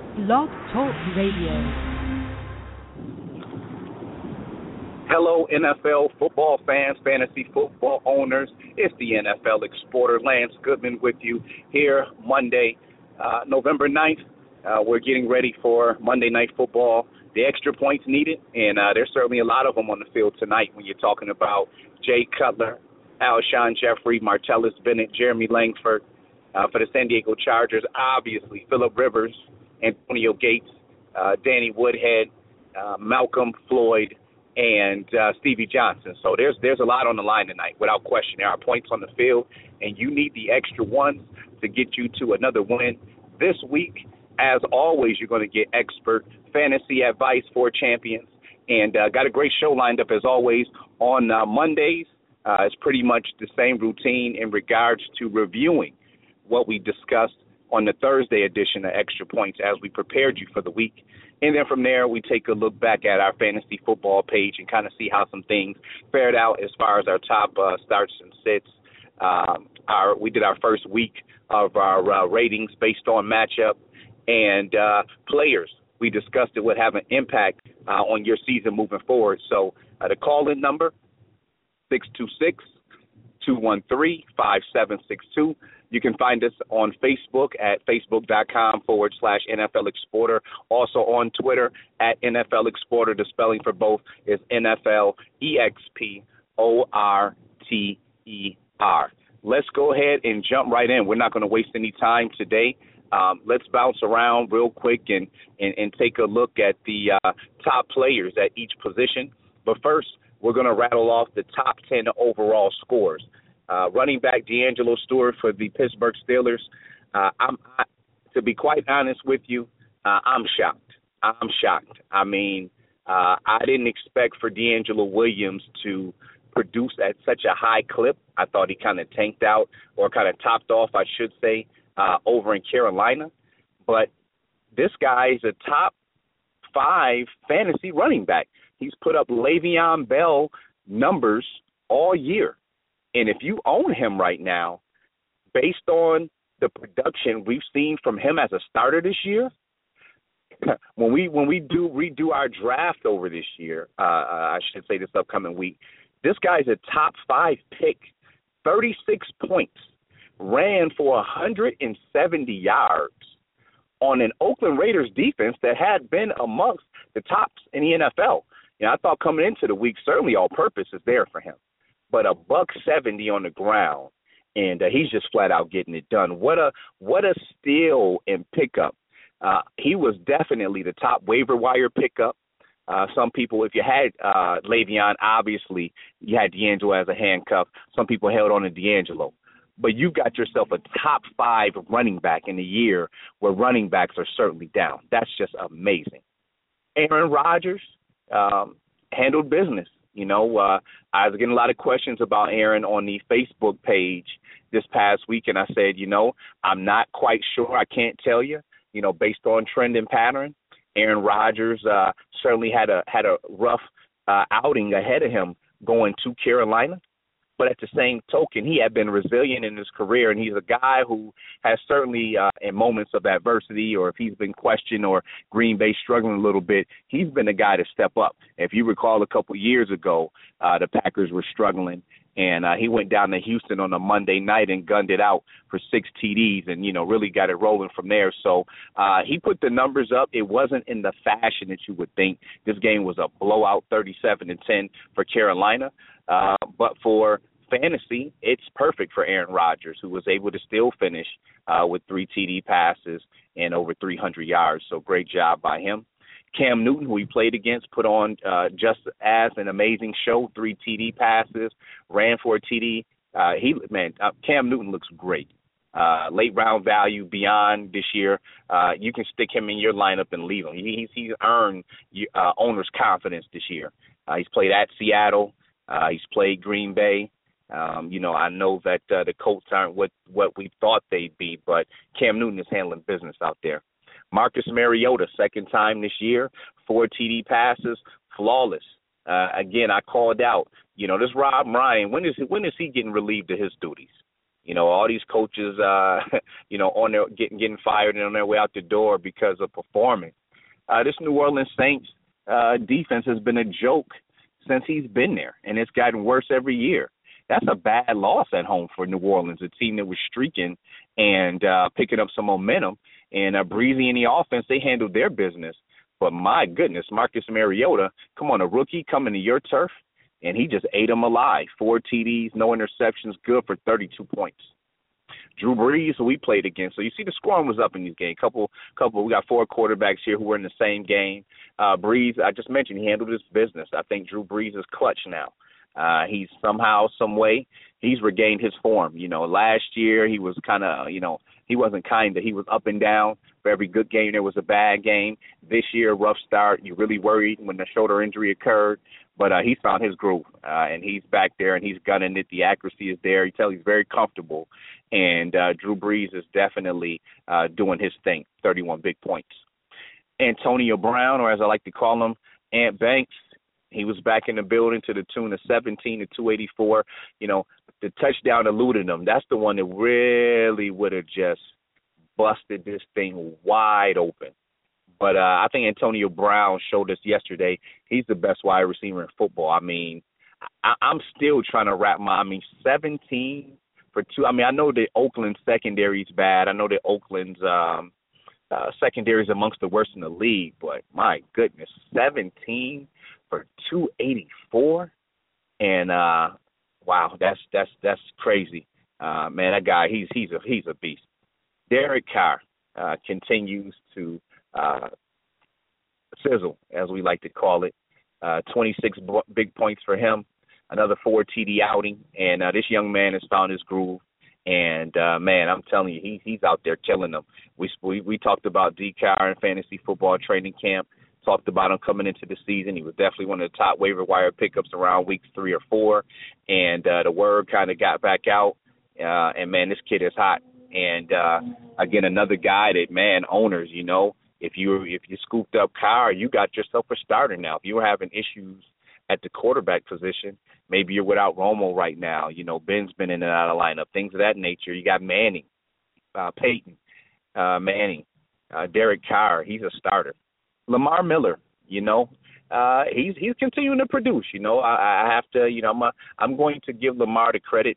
Blog Talk Radio. Hello, NFL football fans, fantasy football owners. It's the NFL Exporter, Lance Goodman, with you here Monday, November 9th. We're getting ready for Monday Night Football. The extra points needed, and there's certainly a lot of them on the field tonight when you're talking about Jay Cutler, Alshon Jeffrey, Martellus Bennett, Jeremy Langford. For the San Diego Chargers, obviously, Phillip Rivers, Antonio Gates, Danny Woodhead, Malcolm Floyd, and Stevie Johnson. So there's a lot on the line tonight, without question. There are points on the field, and you need the extra ones to get you to another win. This week, as always, you're going to get expert fantasy advice for champions, and got a great show lined up, as always, on Mondays. It's pretty much the same routine in regards to reviewing what we discussed on the Thursday edition of Extra Points as we prepared you for the week. And then from there, we take a look back at our fantasy football page and kind of see how some things fared out as far as our top starts and sits. We did our first week of our ratings based on matchup and players. We discussed it would have an impact on your season moving forward. So the call-in number, 626-213-5762. You can find us on Facebook at facebook.com/NFL Exporter. Also on Twitter at NFL Exporter. The spelling for both is NFL EXPORTER. Let's go ahead and jump right in. We're not going to waste any time today. Let's bounce around real quick and take a look at the top players at each position. But first, we're going to rattle off the top 10 overall scores. Running back D'Angelo Stewart for the Pittsburgh Steelers. To be quite honest with you, I'm shocked. I mean, I didn't expect for D'Angelo Williams to produce at such a high clip. I thought he kind of tanked out, or kind of topped off, I should say, over in Carolina. But this guy is a top 5 fantasy running back. He's put up Le'Veon Bell numbers all year. And if you own him right now, based on the production we've seen from him as a starter this year, when we redo our draft over this year, I should say this upcoming week, this guy's a top 5 pick, 36 points, ran for 170 yards on an Oakland Raiders defense that had been amongst the tops in the NFL. You know, I thought coming into the week, certainly all purpose is there for him. But a $170 on the ground, and he's just flat out getting it done. What a steal and pickup. He was definitely the top waiver wire pickup. Some people, if you had Le'Veon, obviously you had D'Angelo as a handcuff. Some people held on to D'Angelo. But you got yourself a top 5 running back in a year where running backs are certainly down. That's just amazing. Aaron Rodgers handled business. You know, I was getting a lot of questions about Aaron on the Facebook page this past week, and I said, you know, I'm not quite sure. I can't tell you, you know, based on trend and pattern. Aaron Rodgers certainly had a rough outing ahead of him going to Carolina. But at the same token, he had been resilient in his career, and he's a guy who has certainly, in moments of adversity, or if he's been questioned or Green Bay struggling a little bit, he's been the guy to step up. If you recall, a couple years ago, the Packers were struggling, and he went down to Houston on a Monday night and gunned it out for 6 TDs and, you know, really got it rolling from there. So he put the numbers up. It wasn't in the fashion that you would think. This game was a blowout, 37-10 for Carolina. But for fantasy, it's perfect for Aaron Rodgers, who was able to still finish with 3 TD passes and over 300 yards. So great job by him. Cam Newton, who he played against, put on just as an amazing show, 3 TD passes, ran for a TD. Cam Newton looks great. Late round value beyond this year. You can stick him in your lineup and leave him. He's earned owners' confidence this year. He's played at Seattle. He's played Green Bay. You know, I know that the Colts aren't what we thought they'd be, but Cam Newton is handling business out there. Marcus Mariota, second time this year, 4 TD passes, flawless. Again, I called out, you know, this Rob Ryan, when is he getting relieved of his duties? All these coaches, on their getting fired and on their way out the door because of performance. This New Orleans Saints defense has been a joke since he's been there, and it's gotten worse every year. That's a bad loss at home for New Orleans, a team that was streaking and picking up some momentum. And Breezy in the offense, they handled their business. But my goodness, Marcus Mariota, come on, a rookie coming to your turf, and he just ate them alive. 4 TDs, no interceptions, good for 32 points. Drew Brees, who we played against. So you see the scoring was up in these games. We got 4 quarterbacks here who were in the same game. Brees, I just mentioned, he handled his business. I think Drew Brees is clutch now. He's somehow, some way, he's regained his form. Last year he was kind of, he wasn't kind of, he was up and down. For every good game, there was a bad game. This year, rough start. You really worried when the shoulder injury occurred. But he's found his groove, and he's back there, and he's gunning it. The accuracy is there. You tell he's very comfortable. And Drew Brees is definitely doing his thing, 31 big points. Antonio Brown, or as I like to call him, Ant Banks, he was back in the building to the tune of 17 to 284. The touchdown eluded him. That's the one that really would have just busted this thing wide open. But I think Antonio Brown showed us yesterday he's the best wide receiver in football. I'm still trying to 17 for 2. I know the Oakland secondary is bad. I know the Oakland's secondary is amongst the worst in the league. But, my goodness, 17 for 284? And, wow, that's crazy. Man, that guy, he's a beast. Derek Carr continues to sizzle, as we like to call it. 26 big points for him, another 4 TD outing, and this young man has found his groove. And man, I'm telling you, he's out there killing them. We talked about D. Carr in fantasy football training camp. Talked about him coming into the season. He was definitely one of the top waiver wire pickups around weeks 3 or 4, and the word kind of got back out. And man, this kid is hot. And again, another guy that, man, owners, if you scooped up Carr, you got yourself a starter now. If you were having issues at the quarterback position, maybe you're without Romo right now. Ben's been in and out of lineup, things of that nature. You got Manning, Peyton, Manning, Derek Carr. He's a starter. Lamar Miller, he's continuing to produce. I have to, I'm going to give Lamar the credit.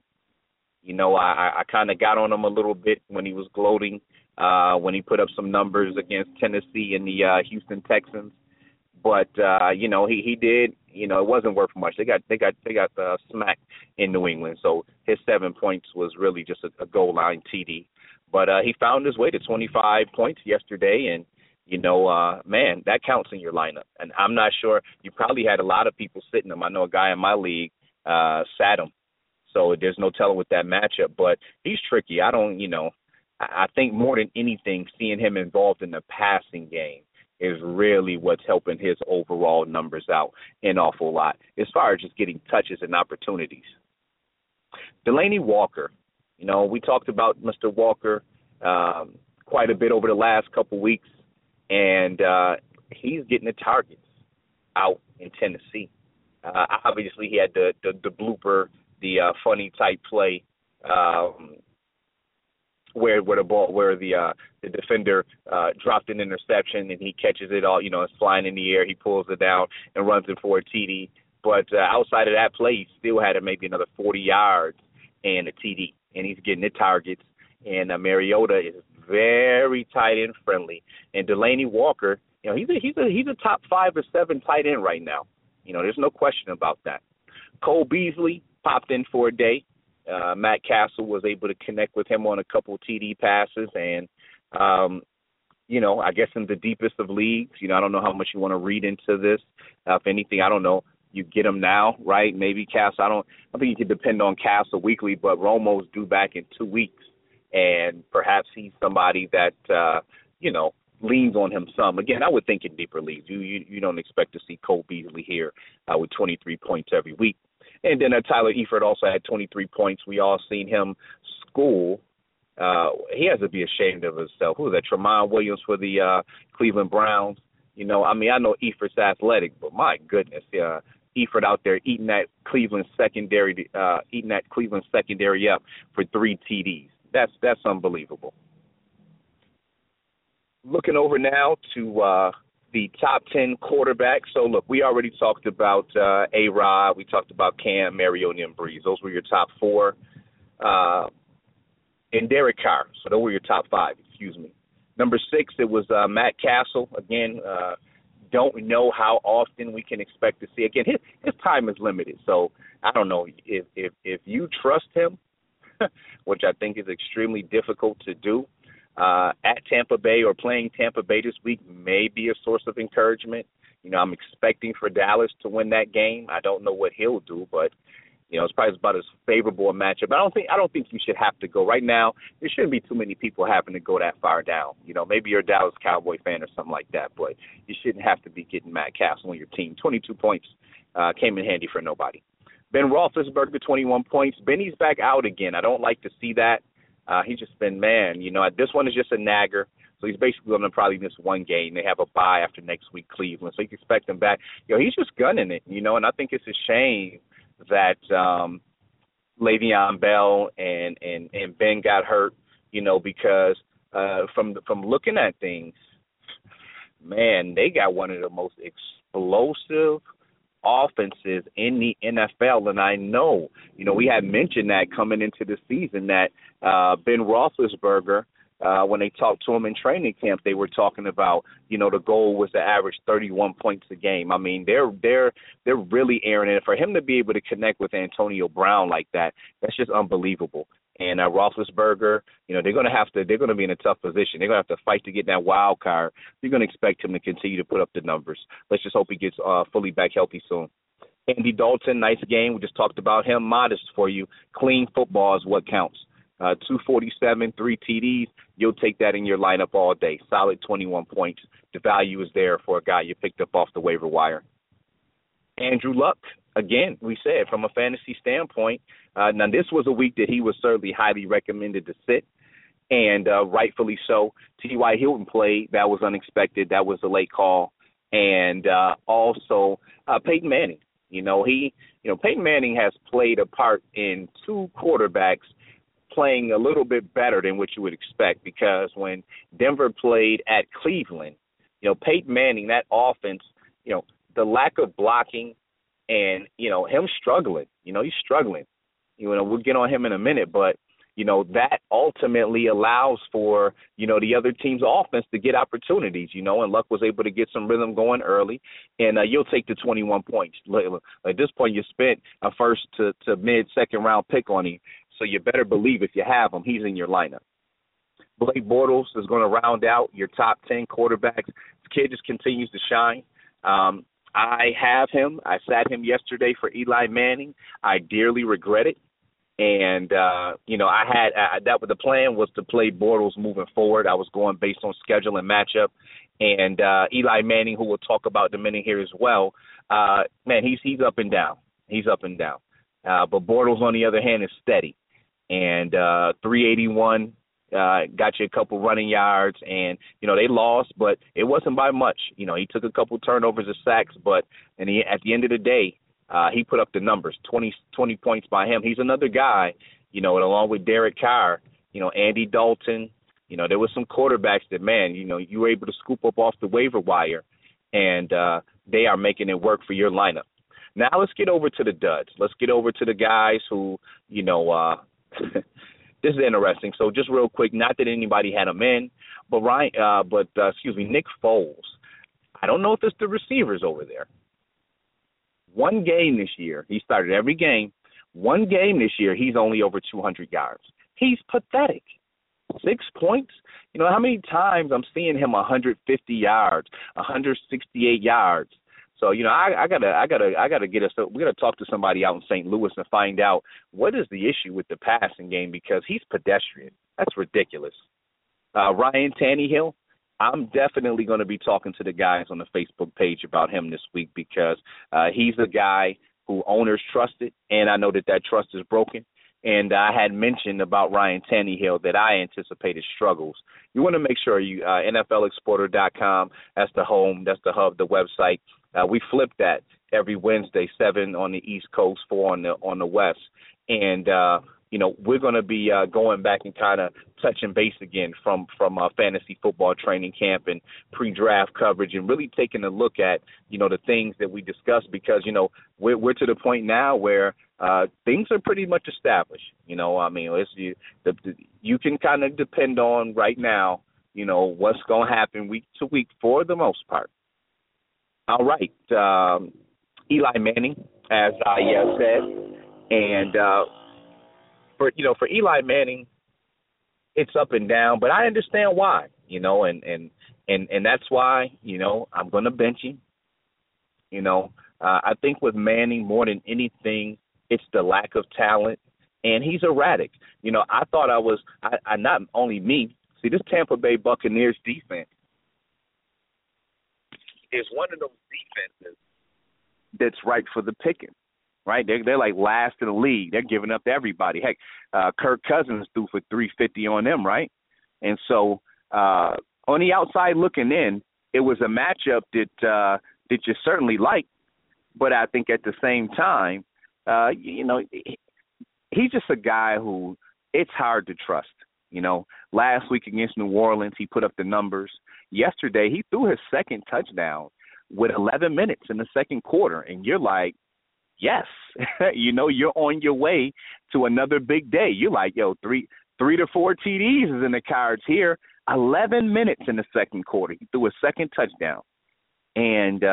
I kind of got on him a little bit when he was gloating, when he put up some numbers against Tennessee and the Houston Texans. But he did. It wasn't worth much. They got smacked in New England. So his 7 points was really just a goal line TD. But he found his way to 25 points yesterday, and man, that counts in your lineup. And I'm not sure. You probably had a lot of people sitting him. I know a guy in my league sat him. So there's no telling with that matchup. But he's tricky. I think more than anything, seeing him involved in the passing game is really what's helping his overall numbers out an awful lot as far as just getting touches and opportunities. Delanie Walker, we talked about Mr. Walker quite a bit over the last couple weeks, and he's getting the targets out in Tennessee. Obviously, he had the blooper, the funny type play where the defender dropped an interception and he catches it all. It's flying in the air. He pulls it down and runs it for a TD. But outside of that play, he still had maybe another 40 yards and a TD, and he's getting the targets. And Mariota is very tight end friendly. And Delanie Walker, he's a top 5 or 7 tight end right now. There's no question about that. Cole Beasley popped in for a day. Matt Castle was able to connect with him on a couple TD passes, and I guess in the deepest of leagues, I don't know how much you want to read into this. If anything, I don't know. You get him now, right? Maybe Castle. I don't think you can depend on Castle weekly, but Romo's due back in 2 weeks, and perhaps he's somebody that leans on him some. Again, I would think in deeper leagues, you don't expect to see Cole Beasley here with 23 points every week. And then Tyler Eifert also had 23 points. We all seen him school. He has to be ashamed of himself. Who was that? Tramon Williams for the Cleveland Browns. I know Eifert's athletic, but my goodness, Eifert out there eating that Cleveland secondary up for 3 TDs. That's unbelievable. Looking over now to the top 10 quarterbacks. So, look, we already talked about A-Rod. We talked about Cam, Mariota, and Breeze. Those were your top 4. And Derek Carr. So those were your top 5, excuse me. Number 6, it was Matt Castle. Again, don't know how often we can expect to see. Again, his time is limited. So I don't know if you trust him, which I think is extremely difficult to do, at Tampa Bay or playing Tampa Bay this week may be a source of encouragement. You know, I'm expecting for Dallas to win that game. I don't know what he'll do, but you know, it's probably about as favorable a matchup. But I don't think you should have to go right now. There shouldn't be too many people having to go that far down. You know, maybe you're a Dallas Cowboy fan or something like that, but you shouldn't have to be getting Matt Castle on your team. 22 points came in handy for nobody. Ben Roethlisberger, 21 points. Benny's back out again. I don't like to see that. He's just been, this one is just a nagger. So he's basically going to probably miss one game. They have a bye after next week, Cleveland. So you can expect him back. He's just gunning it, and I think it's a shame that Le'Veon Bell and Ben got hurt, because from looking at things, man, they got one of the most explosive offenses in the NFL. And I know, we had mentioned that coming into the season that Ben Roethlisberger, when they talked to him in training camp, they were talking about, the goal was to average 31 points a game. I mean, they're really airing it. For him to be able to connect with Antonio Brown like that, that's just unbelievable. And Roethlisberger, they're going to be in a tough position. They're going to have to fight to get that wild card. You're going to expect him to continue to put up the numbers. Let's just hope he gets fully back healthy soon. Andy Dalton, nice game. We just talked about him. Modest for you. Clean football is what counts. 247, 3 TDs. You'll take that in your lineup all day. Solid 21 points. The value is there for a guy you picked up off the waiver wire. Andrew Luck, again, we said from a fantasy standpoint, now this was a week that he was certainly highly recommended to sit, and rightfully so. T.Y. Hilton played. That was unexpected. That was a late call. And also Peyton Manning. Peyton Manning has played a part in 2 quarterbacks playing a little bit better than what you would expect, because when Denver played at Cleveland, Peyton Manning, that offense, the lack of blocking and, him struggling, he's struggling. We'll get on him in a minute, but, that ultimately allows for, the other team's offense to get opportunities, and Luck was able to get some rhythm going early, and you'll take the 21 points. At this point, you spent a first to mid-second round pick on him. So you better believe if you have him, he's in your lineup. Blake Bortles is going to round out your top 10 quarterbacks. This kid just continues to shine. I have him. I sat him yesterday for Eli Manning. I dearly regret it. And, I had the plan was to play Bortles moving forward. I was going based on schedule and matchup. And Eli Manning, who we'll talk about in a minute here as well, he's up and down. He's up and down. But Bortles, on the other hand, is steady. And 381 got you a couple running yards, and they lost, but it wasn't by much. He took a couple turnovers of sacks, but at the end of the day, he put up the numbers. 20 points by him. He's another guy, and along with Derek Carr, Andy Dalton. There were some quarterbacks that, you were able to scoop up off the waiver wire, and they are making it work for your lineup. Now let's get over to the duds. Let's get over to the guys who, this is interesting. So just real quick, not that anybody had him in, but Nick Foles. I don't know if it's the receivers over there. One game this year, he started every game. One game this year, he's only over 200 yards. He's pathetic. 6 points. How many times I'm seeing him 150 yards, 168 yards. So, I gotta get us. We gotta talk to somebody out in St. Louis and find out what is the issue with the passing game, because he's pedestrian. That's ridiculous. Ryan Tannehill, I'm definitely going to be talking to the guys on the Facebook page about him this week, because he's a guy who owners trusted, and I know that trust is broken. And I had mentioned about Ryan Tannehill that I anticipated struggles. You want to make sure you NFLexporter.com, that's the home, that's the hub, the website. We flipped that. every Wednesday, 7 on the East Coast, 4 on the West. And, we're going to be going back and kind of touching base again from fantasy football training camp and pre-draft coverage, and really taking a look at, the things that we discussed, because, we're to the point now where things are pretty much established. You can kind of depend on right now, what's going to happen week to week for the most part. All right. Eli Manning, as I said, and for Eli Manning, it's up and down, but I understand why, and that's why, I'm going to bench him. I think with Manning, more than anything, it's the lack of talent, and he's erratic. I thought I not only me, see, this Tampa Bay Buccaneers defense is one of those defenses that's right for the picking. Right, they're like last in the league. They're giving up to everybody. Heck, Kirk Cousins threw for 350 on them, right? And so on the outside looking in, it was a matchup that you certainly liked, but I think at the same time, he's just a guy who it's hard to trust. Last week against New Orleans, he put up the numbers. Yesterday, he threw his second touchdown with 11 minutes in the second quarter, and you're like, yes, you're on your way to another big day. You're like, three to four TDs is in the cards here. 11 minutes in the second quarter. He threw a second touchdown. And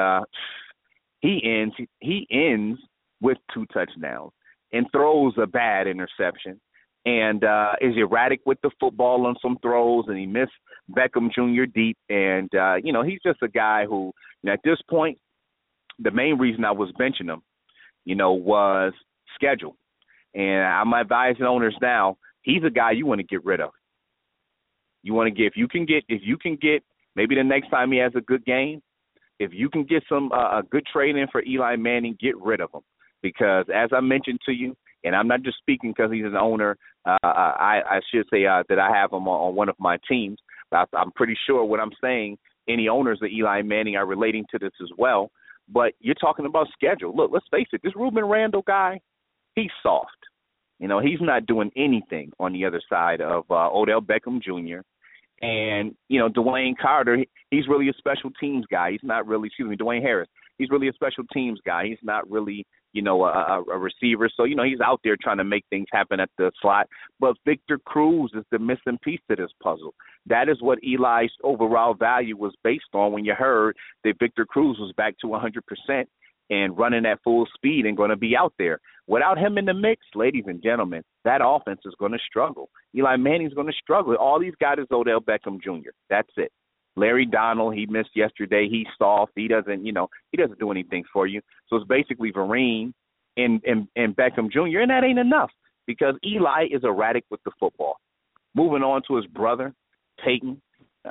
he ends with 2 touchdowns and throws a bad interception and is erratic with the football on some throws, and he missed Beckham Jr. deep. And, he's just a guy who, at this point, the main reason I was benching him, was schedule. And I'm advising owners now, he's a guy you want to get rid of. You want to get, if you can get, maybe the next time he has a good game, if you can get some a good trade in for Eli Manning, get rid of him. Because as I mentioned to you, and I'm not just speaking because he's an owner, I should say that I have him on one of my teams, but I'm pretty sure what I'm saying, any owners of Eli Manning are relating to this as well. But you're talking about schedule. Look, let's face it, this Ruben Randall guy, he's soft. He's not doing anything on the other side of Odell Beckham Jr. And, Dwayne Carter, he's really a special teams guy. He's not really, Dwayne Harris, he's really a special teams guy. He's not really, a receiver. So, he's out there trying to make things happen at the slot. But Victor Cruz is the missing piece to this puzzle. That is what Eli's overall value was based on when you heard that Victor Cruz was back to 100% and running at full speed and going to be out there. Without him in the mix, ladies and gentlemen, that offense is going to struggle. Eli Manning's going to struggle. All he's got is Odell Beckham Jr. That's it. Larry Donald, he missed yesterday. He's soft. He doesn't do anything for you. So it's basically Vereen and Beckham Jr., and that ain't enough because Eli is erratic with the football. Moving on to his brother, Peyton,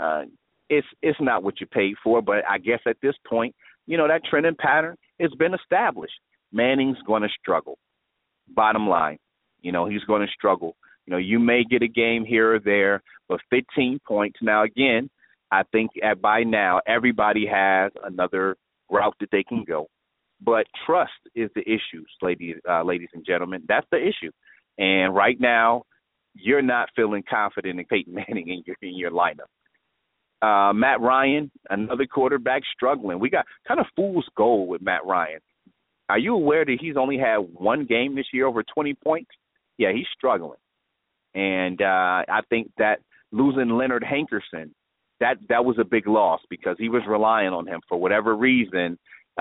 it's not what you paid for, but I guess at this point, that trend and pattern has been established. Manning's going to struggle. Bottom line, he's going to struggle. You may get a game here or there, but 15 points. Now, again, I think by now everybody has another route that they can go. But trust is the issue, ladies and gentlemen. That's the issue. And right now, you're not feeling confident in Peyton Manning in your lineup. Matt Ryan, another quarterback struggling. We got kind of fool's gold with Matt Ryan. Are you aware that he's only had one game this year over 20 points? Yeah, he's struggling. And I think that losing Leonard Hankerson, that was a big loss because he was relying on him for whatever reason.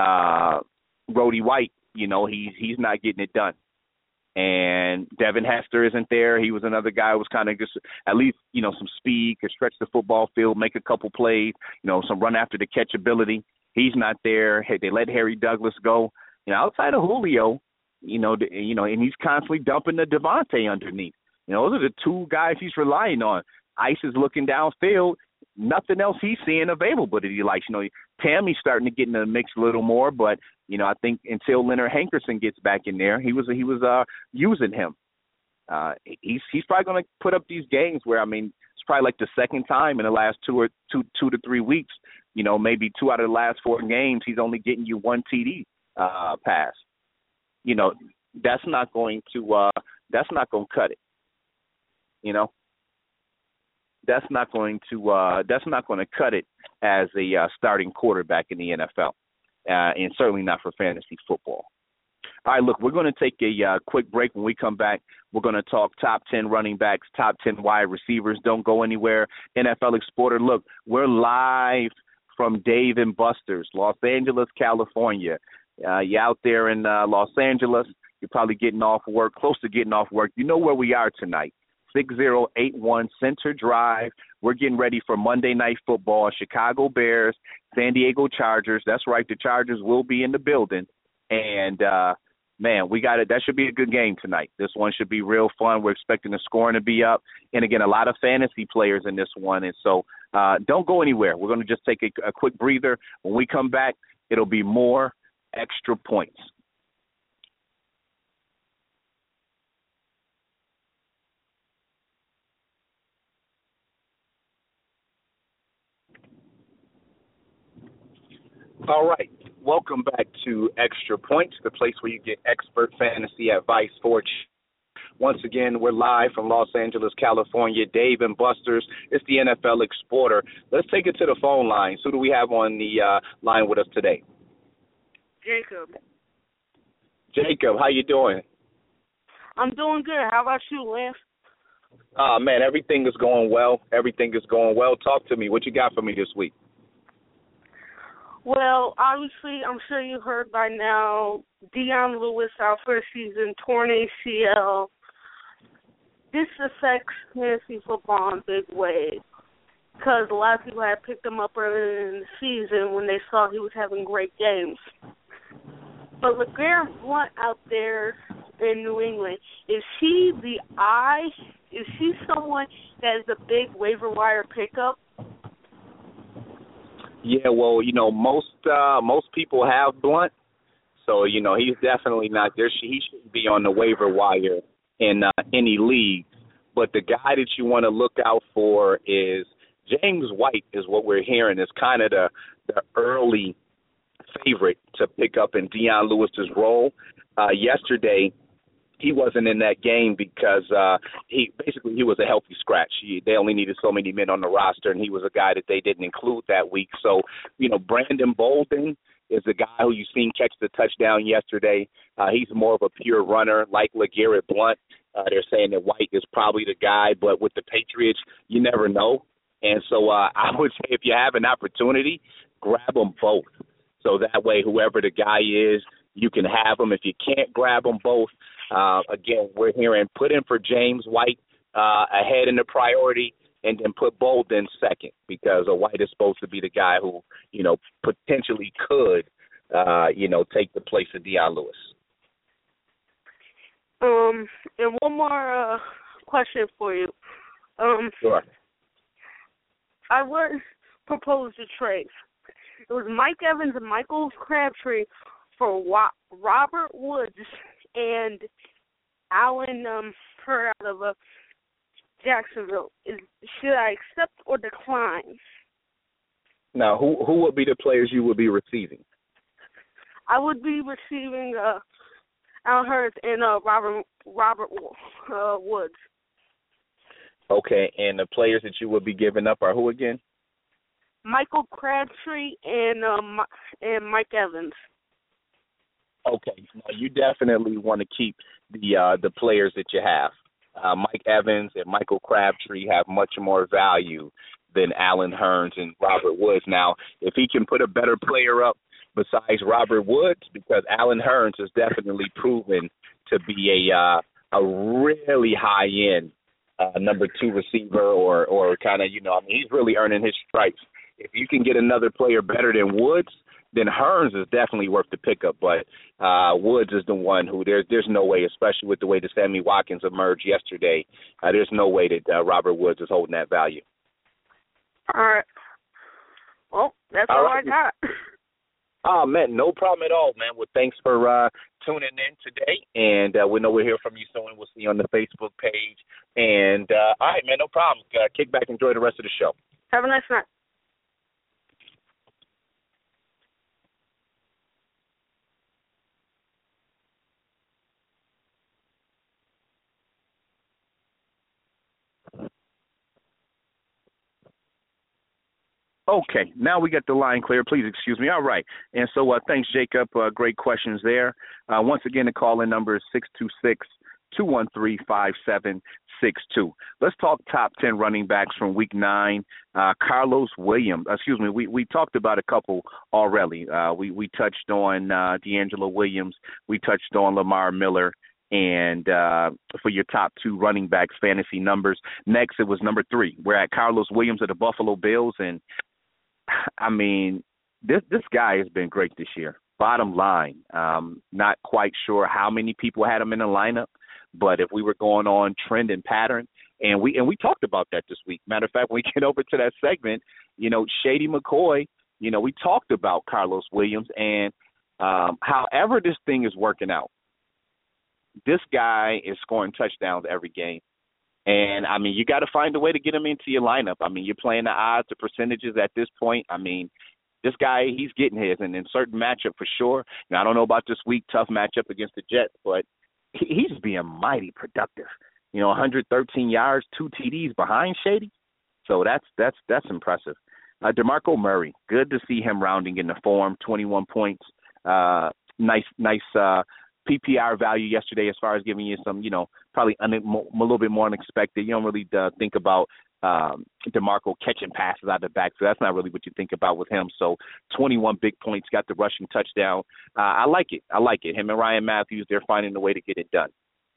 Roddy White, he's not getting it done. And Devin Hester isn't there. He was another guy who was kind of just at least, some speed, could stretch the football field, make a couple plays, some run after the catch ability. He's not there. Hey, they let Harry Douglas go. Outside of Julio, and he's constantly dumping the Devontae underneath. Those are the two guys he's relying on. Ice is looking downfield. Nothing else he's seeing available that he likes. Tammy's starting to get in the mix a little more, but I think until Leonard Hankerson gets back in there, he was using him. He's probably going to put up these games where it's probably like the second time in the last 2 to 3 weeks. Maybe 2 out of the last 4 games he's only getting you 1 TD. pass. You know, that's not going to cut it. You know, that's not going to cut it as a starting quarterback in the NFL, and certainly not for fantasy football. All right, look, we're going to take a quick break. When we come back, we're going to talk top 10 running backs, top 10 wide receivers. Don't go anywhere. NFL Exporter, look, we're live from Dave & Buster's, Los Angeles, California. You're out there in Los Angeles. You're probably getting off work, close to getting off work. You know where we are tonight, 6081 Center Drive. We're getting ready for Monday Night Football, Chicago Bears, San Diego Chargers. That's right, the Chargers will be in the building. And, man, we got it. That should be a good game tonight. This one should be real fun. We're expecting the scoring to be up. And, again, a lot of fantasy players in this one. And so don't go anywhere. We're going to just take a quick breather. When we come back, it'll be more extra points. All right. Welcome back to Extra Points, the place where you get expert fantasy advice for Once again, we're live from Los Angeles, California. Dave & Buster's. It's the NFL Exporter. Let's take it to the phone lines. Who do we have on the line with us today? Jacob. Jacob, how you doing? I'm doing good. How about you, Lance? Man, everything is going well. Everything is going well. Talk to me. What you got for me this week? Well, obviously, I'm sure you heard by now, Deion Lewis out for a season, torn ACL. This affects fantasy football in big ways because a lot of people had picked him up earlier in the season when they saw he was having great games. But LeGarrette Blount out there in New England, is he the eye? Is he someone that is a big waiver wire pickup? Yeah, well, you know, most people have Blount, so, you know, he's definitely not there. He shouldn't be on the waiver wire in any league. But the guy that you want to look out for is James White, is what we're hearing, is kind of the early favorite to pick up in Deion Lewis's role. Yesterday, he wasn't in that game because he was a healthy scratch. They only needed so many men on the roster, and he was a guy that they didn't include that week. So, you know, Brandon Bolden is a guy who you've seen catch the touchdown yesterday. He's more of a pure runner like LeGarrette Blount. They're saying that White is probably the guy, but with the Patriots, you never know. And so I would say if you have an opportunity, grab them both. So that way, whoever the guy is, you can have them. If you can't grab them both, again, we're hearing put in for James White ahead in the priority, and then put Bolden second because White is supposed to be the guy who, you know, potentially could, take the place of Deion Lewis. And one more question for you. Sure. I would propose a trade. It was Mike Evans and Michael Crabtree for Robert Woods and Alan Hurd out of Jacksonville. Should I accept or decline? Now, who would be the players you would be receiving? I would be receiving Alan Hurd and Robert Woods. Okay, and the players that you would be giving up are who again? Michael Crabtree and Mike Evans. Okay, now you definitely want to keep the players that you have. Mike Evans and Michael Crabtree have much more value than Alan Hearns and Robert Woods. Now, if he can put a better player up besides Robert Woods, because Alan Hearns has definitely proven to be a really high-end number two receiver or kind of, he's really earning his stripes. If you can get another player better than Woods, then Hearns is definitely worth the pickup. But Woods is the one who there's no way, especially with the way that Sammy Watkins emerged yesterday, there's no way that Robert Woods is holding that value. All right. Well, that's all I got. Oh, man, no problem at all, man. Well, thanks for tuning in today, and we know we'll hear from you soon. We'll see you on the Facebook page. And, all right, man, no problem. Kick back, enjoy the rest of the show. Have a nice night. Okay, now we got the line clear. Please excuse me. All right. And so thanks, Jacob. Great questions there. Once again, the call-in number is 626-213-5762. Let's talk top 10 running backs from Week 9. Carlos Williams. Excuse me. We talked about a couple already. We touched on D'Angelo Williams. We touched on Lamar Miller. And for your top 2 running backs fantasy numbers. Next, it was number 3. We're at Carlos Williams of the Buffalo Bills. And, I mean, this guy has been great this year. Bottom line, not quite sure how many people had him in the lineup, but if we were going on trend and pattern, and we talked about that this week. Matter of fact, when we get over to that segment, Shady McCoy, we talked about Carlos Williams, and however this thing is working out, this guy is scoring touchdowns every game. And, I mean, you got to find a way to get him into your lineup. I mean, you're playing the odds, the percentages at this point. I mean, this guy, he's getting his, and in certain matchup for sure. Now, I don't know about this week, tough matchup against the Jets, but he's being mighty productive. 113 yards, 2 TDs behind Shady. So that's impressive. DeMarco Murray, good to see him rounding in the form, 21 points. Nice PPR value yesterday as far as giving you some, probably a little bit more unexpected. You don't really think about DeMarco catching passes out of the back, so that's not really what you think about with him. So 21 big points, got the rushing touchdown. I like it. Him and Ryan Matthews, they're finding a way to get it done.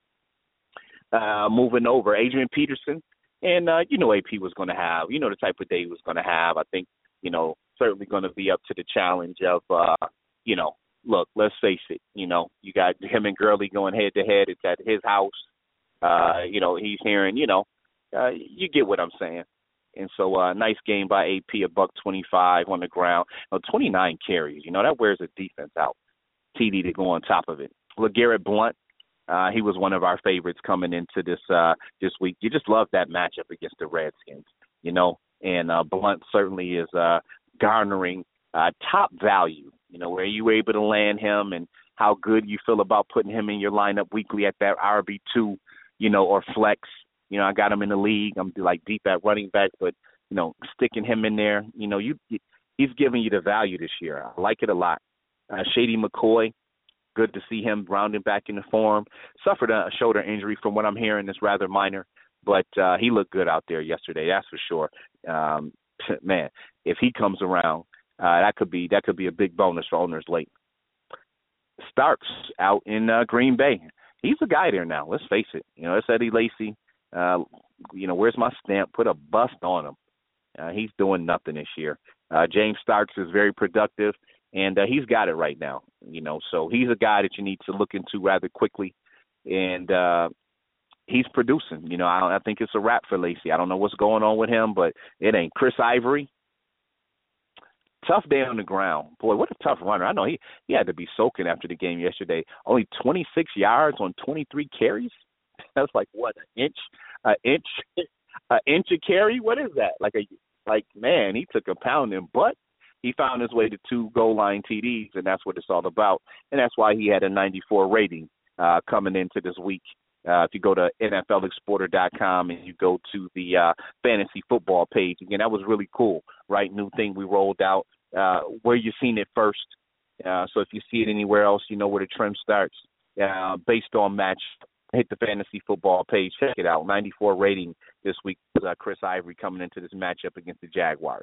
Moving over, Adrian Peterson, and AP was going to have, the type of day he was going to have. I think, certainly going to be up to the challenge of, look, let's face it, you got him and Gurley going head-to-head. It's at his house. He's hearing, you get what I'm saying. And so nice game by AP, $125 on the ground. 29 carries, that wears a defense out. TD to go on top of it. LeGarrette Blount, he was one of our favorites coming into this week. You just love that matchup against the Redskins, and Blount certainly is garnering top value, where you were able to land him and how good you feel about putting him in your lineup weekly at that RB2, or flex. I got him in the league. I'm like deep at running back, but, sticking him in there, he's giving you the value this year. I like it a lot. Shady McCoy, good to see him rounding back into form. Suffered a shoulder injury from what I'm hearing. It's rather minor, but he looked good out there yesterday. That's for sure. Man, if he comes around, that could be a big bonus for owners late. Starks out in Green Bay. He's a guy there now. Let's face it. It's Eddie Lacy. Where's my stamp? Put a bust on him. He's doing nothing this year. James Starks is very productive, and he's got it right now. So he's a guy that you need to look into rather quickly, and he's producing. I think it's a wrap for Lacy. I don't know what's going on with him, but it ain't. Chris Ivory. Tough day on the ground. Boy, what a tough runner. I know he had to be soaking after the game yesterday. Only 26 yards on 23 carries. That's like what, an inch a carry? What is that? Man, he took a pounding, but he found his way to 2 goal line TDs, and that's what it's all about. And that's why he had a 94 rating coming into this week. If you go to NFLExporter.com and you go to the fantasy football page, again, that was really cool, right? New thing we rolled out, where you've seen it first. So if you see it anywhere else, you know where the trend starts. Based on match, hit the fantasy football page. Check it out. 94 rating this week. Chris Ivory coming into this matchup against the Jaguars.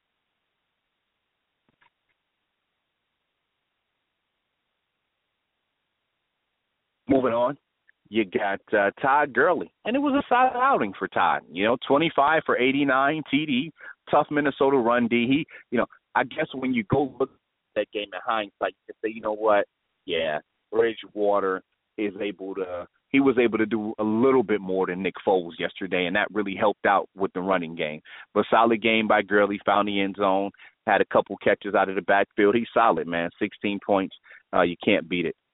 Moving on. You got Todd Gurley, and it was a solid outing for Todd. 25 for 89 TD, tough Minnesota run D. I guess when you go look at that game in hindsight, you can say, you know what? Yeah, Bridgewater he was able to do a little bit more than Nick Foles yesterday, and that really helped out with the running game. But solid game by Gurley, found the end zone, had a couple catches out of the backfield. He's solid, man. 16 points. You can't beat it.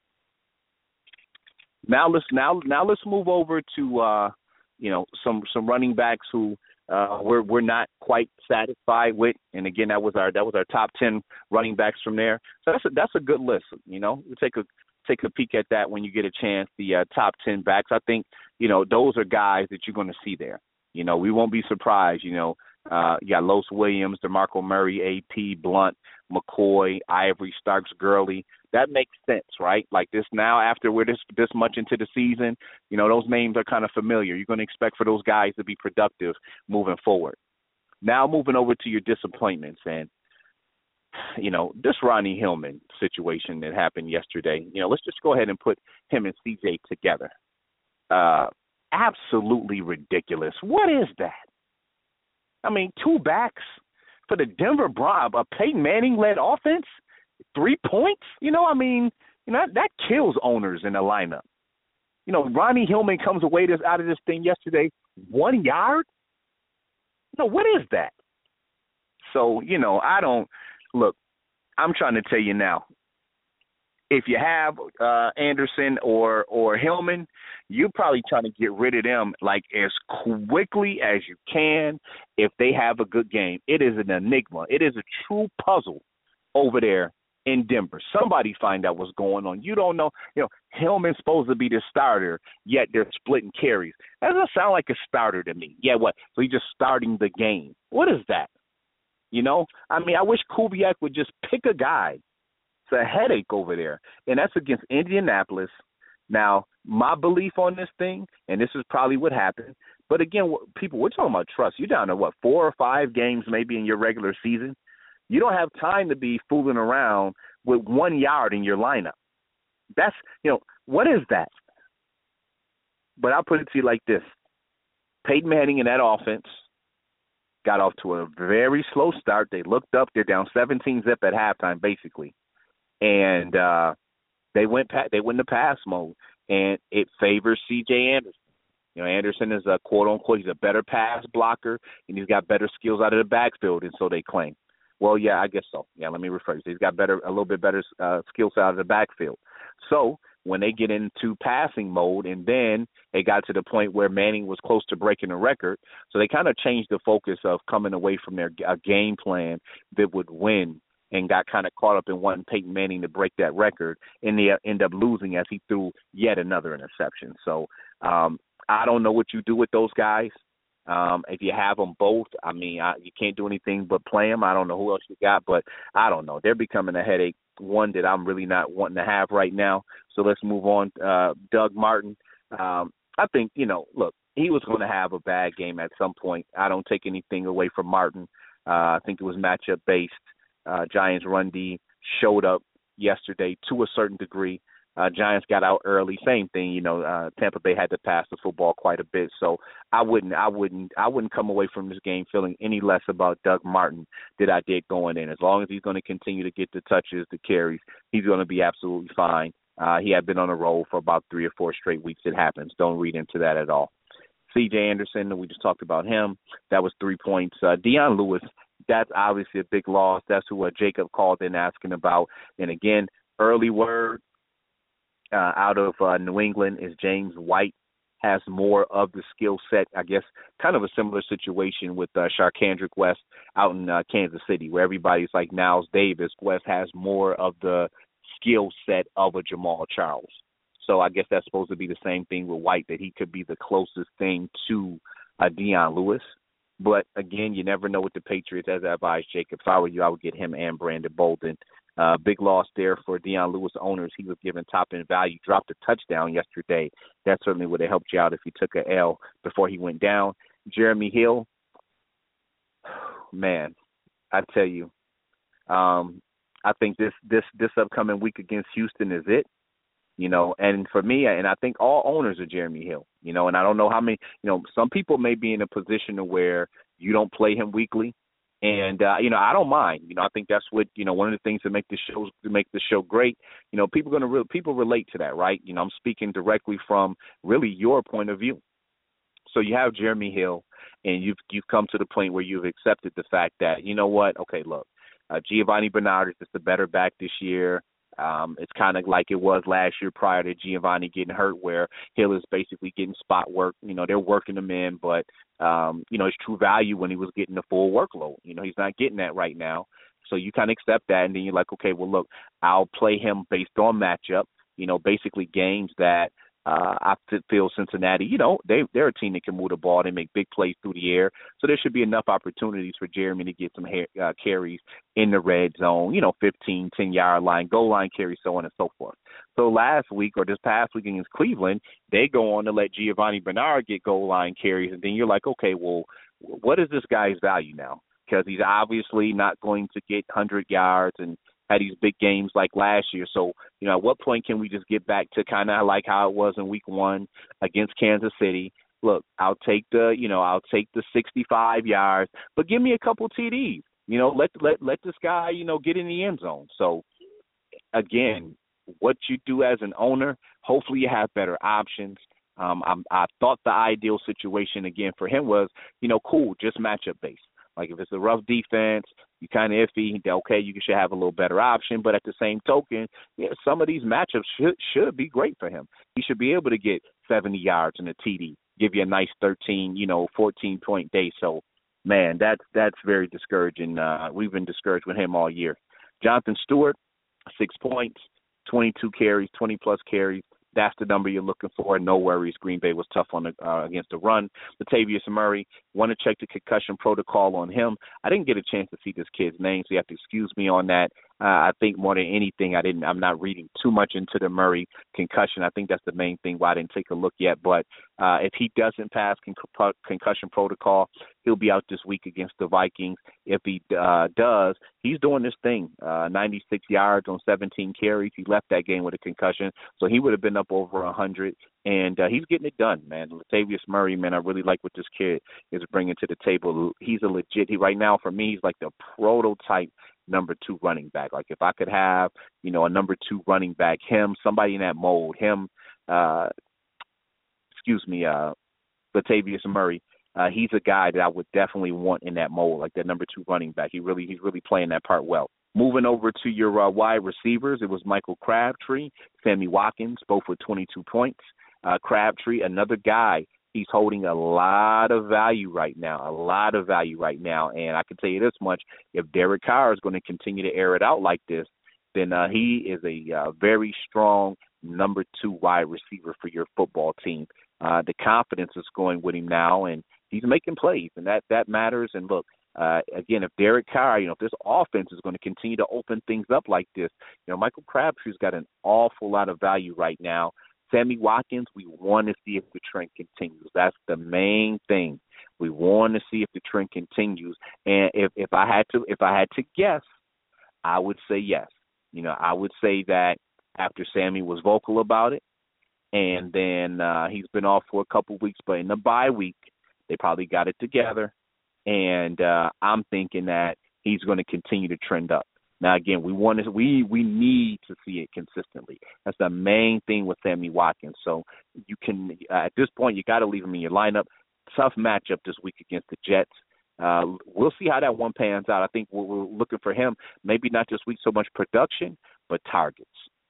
Now let's move over to some running backs who we're not quite satisfied with, and again that was our top 10 running backs from there. So that's a good list. We'll take a peek at that when you get a chance. The top 10 backs. I think those are guys that you're going to see there. We won't be surprised. You got Los Williams, DeMarco Murray, AP, Blunt, McCoy, Ivory, Starks, Gurley. That makes sense, right? Like this now, after we're this much into the season, those names are kind of familiar. You're going to expect for those guys to be productive moving forward. Now moving over to your disappointments, and this Ronnie Hillman situation that happened yesterday. Let's just go ahead and put him and CJ together. Absolutely ridiculous. What is that? I mean, 2 backs for the Denver Broncos, a Peyton Manning-led offense, 3 points? That kills owners in the lineup. Ronnie Hillman comes away out of this thing yesterday, 1 yard? What is that? So, look, I'm trying to tell you now, if you have Anderson or Hillman, you're probably trying to get rid of them like as quickly as you can if they have a good game. It is an enigma. It is a true puzzle over there in Denver. Somebody find out what's going on. You don't know. Hillman's supposed to be the starter, yet they're splitting carries. That doesn't sound like a starter to me. Yeah, what? So he's just starting the game. What is that? I wish Kubiak would just pick a guy. It's a headache over there, and that's against Indianapolis. Now, my belief on this thing, and this is probably what happened, but again, we're talking about trust. You're down to, 4 or 5 games maybe in your regular season. You don't have time to be fooling around with 1 yard in your lineup. That's, what is that? But I'll put it to you like this. Peyton Manning in that offense got off to a very slow start. They looked up. They're down 17-zip at halftime, basically. And they went to pass mode, and it favors C.J. Anderson. Anderson is a quote-unquote, he's a better pass blocker, and he's got better skills out of the backfield, and so they claim. Well, yeah, I guess so. Yeah, let me rephrase. He's got a little bit better skills out of the backfield. So when they get into passing mode, and then it got to the point where Manning was close to breaking the record, so they kind of changed the focus of coming away from their game plan that would win, and got kind of caught up in wanting Peyton Manning to break that record, and they end up losing as he threw yet another interception. So I don't know what you do with those guys. If you have them both, you can't do anything but play them. I don't know who else you got, but I don't know. They're becoming a headache, one that I'm really not wanting to have right now. So let's move on. Doug Martin, I think, look, he was going to have a bad game at some point. I don't take anything away from Martin. I think it was matchup-based. Giants run D showed up yesterday to a certain degree. Giants got out early. Same thing, Tampa Bay had to pass the football quite a bit. So I wouldn't come away from this game feeling any less about Doug Martin than I did going in. As long as he's going to continue to get the touches, the carries, he's going to be absolutely fine. He had been on a roll for about 3 or 4 straight weeks. It happens. Don't read into that at all. C.J. Anderson, we just talked about him. That was 3 points. Dion Lewis, that's obviously a big loss. That's who Jacob called in asking about. And again, early word out of New England is James White has more of the skill set. I guess kind of a similar situation with Charcandrick West out in Kansas City, where everybody's like Niles Davis. West has more of the skill set of a Jamal Charles. So I guess that's supposed to be the same thing with White, that he could be the closest thing to Dion Lewis. But, again, you never know with the Patriots. As I advised Jacob, if I were you, I would get him and Brandon Bolden. Big loss there for Dion Lewis owners. He was given top-end value, dropped a touchdown yesterday. That certainly would have helped you out if he took a L before he went down. Jeremy Hill, man, I tell you, I think this upcoming week against Houston is it. And for me, and I think all owners are Jeremy Hill, and I don't know how many, some people may be in a position to where you don't play him weekly. And, I don't mind. I think that's what, one of the things that make the show great, people relate to that, right? I'm speaking directly from really your point of view. So you have Jeremy Hill, and you've come to the point where you've accepted the fact that, okay, look, Giovanni Bernard is just a better back this year. It's kind of like it was last year prior to Giovanni getting hurt, where Hill is basically getting spot work. They're working him in, but, his true value when he was getting the full workload. He's not getting that right now. So you kind of accept that, and then you're like, okay, well, look, I'll play him based on matchup, basically games that I feel Cincinnati, they're a team that can move the ball. They make big plays through the air. So there should be enough opportunities for Jeremy to get some carries in the red zone, 15, 10-yard line, goal line carries, so on and so forth. So last week or this past week against Cleveland, they go on to let Giovanni Bernard get goal line carries. And then you're like, okay, well, what is this guy's value now? Because he's obviously not going to get 100 yards and had these big games like last year. So, at what point can we just get back to kind of like how it was in week 1 against Kansas City? Look, I'll take the 65 yards, but give me a couple TDs. Let this guy, get in the end zone. So, again, what you do as an owner, hopefully you have better options. I thought the ideal situation, again, for him was, cool, just matchup based. Like if it's a rough defense, you kind of iffy, okay, you should have a little better option. But at the same token, some of these matchups should be great for him. He should be able to get 70 yards in a TD, give you a nice 13, 14-point day. So, man, that's very discouraging. We've been discouraged with him all year. Jonathan Stewart, 6 points, 22 carries, 20-plus carries. That's the number you're looking for. No worries. Green Bay was tough on against the run. Latavius Murray, want to check the concussion protocol on him. I didn't get a chance to see this kid's name, so you have to excuse me on that. I think more than anything, I'm not reading too much into the Murray concussion. I think that's the main thing why I didn't take a look yet. But if he doesn't pass concussion protocol, he'll be out this week against the Vikings. If he does, he's doing this thing, 96 yards on 17 carries. He left that game with a concussion, so he would have been up over 100. And he's getting it done, man. Latavius Murray, man, I really like what this kid is bringing to the table. He's a legit, right now for me, he's like the prototype number 2 running back. Like if I could have, a number 2 running back, somebody in that mold, Latavius Murray, he's a guy that I would definitely want in that mold, like that number 2 running back. He's really playing that part well. Moving over to your wide receivers, it was Michael Crabtree, Sammy Watkins, both with 22 points. Crabtree, another guy, he's holding a lot of value right now, And I can tell you this much, if Derek Carr is going to continue to air it out like this, then he is a very strong number 2 wide receiver for your football team. The confidence is going with him now, and he's making plays, and that matters. And look, again, if Derek Carr, if this offense is going to continue to open things up like this, Michael Crabtree's got an awful lot of value right now. Sammy Watkins, we want to see if the trend continues. That's the main thing. We want to see if the trend continues. And if I had to guess, I would say yes. I would say that after Sammy was vocal about it, and then he's been off for a couple weeks, but in the bye week, they probably got it together. And I'm thinking that he's going to continue to trend up. Now, again, we need to see it consistently. That's the main thing with Sammy Watkins. So you can, at this point, you got to leave him in your lineup. Tough matchup this week against the Jets. We'll see how that one pans out. I think we're looking for him, maybe not this week so much production, but targets.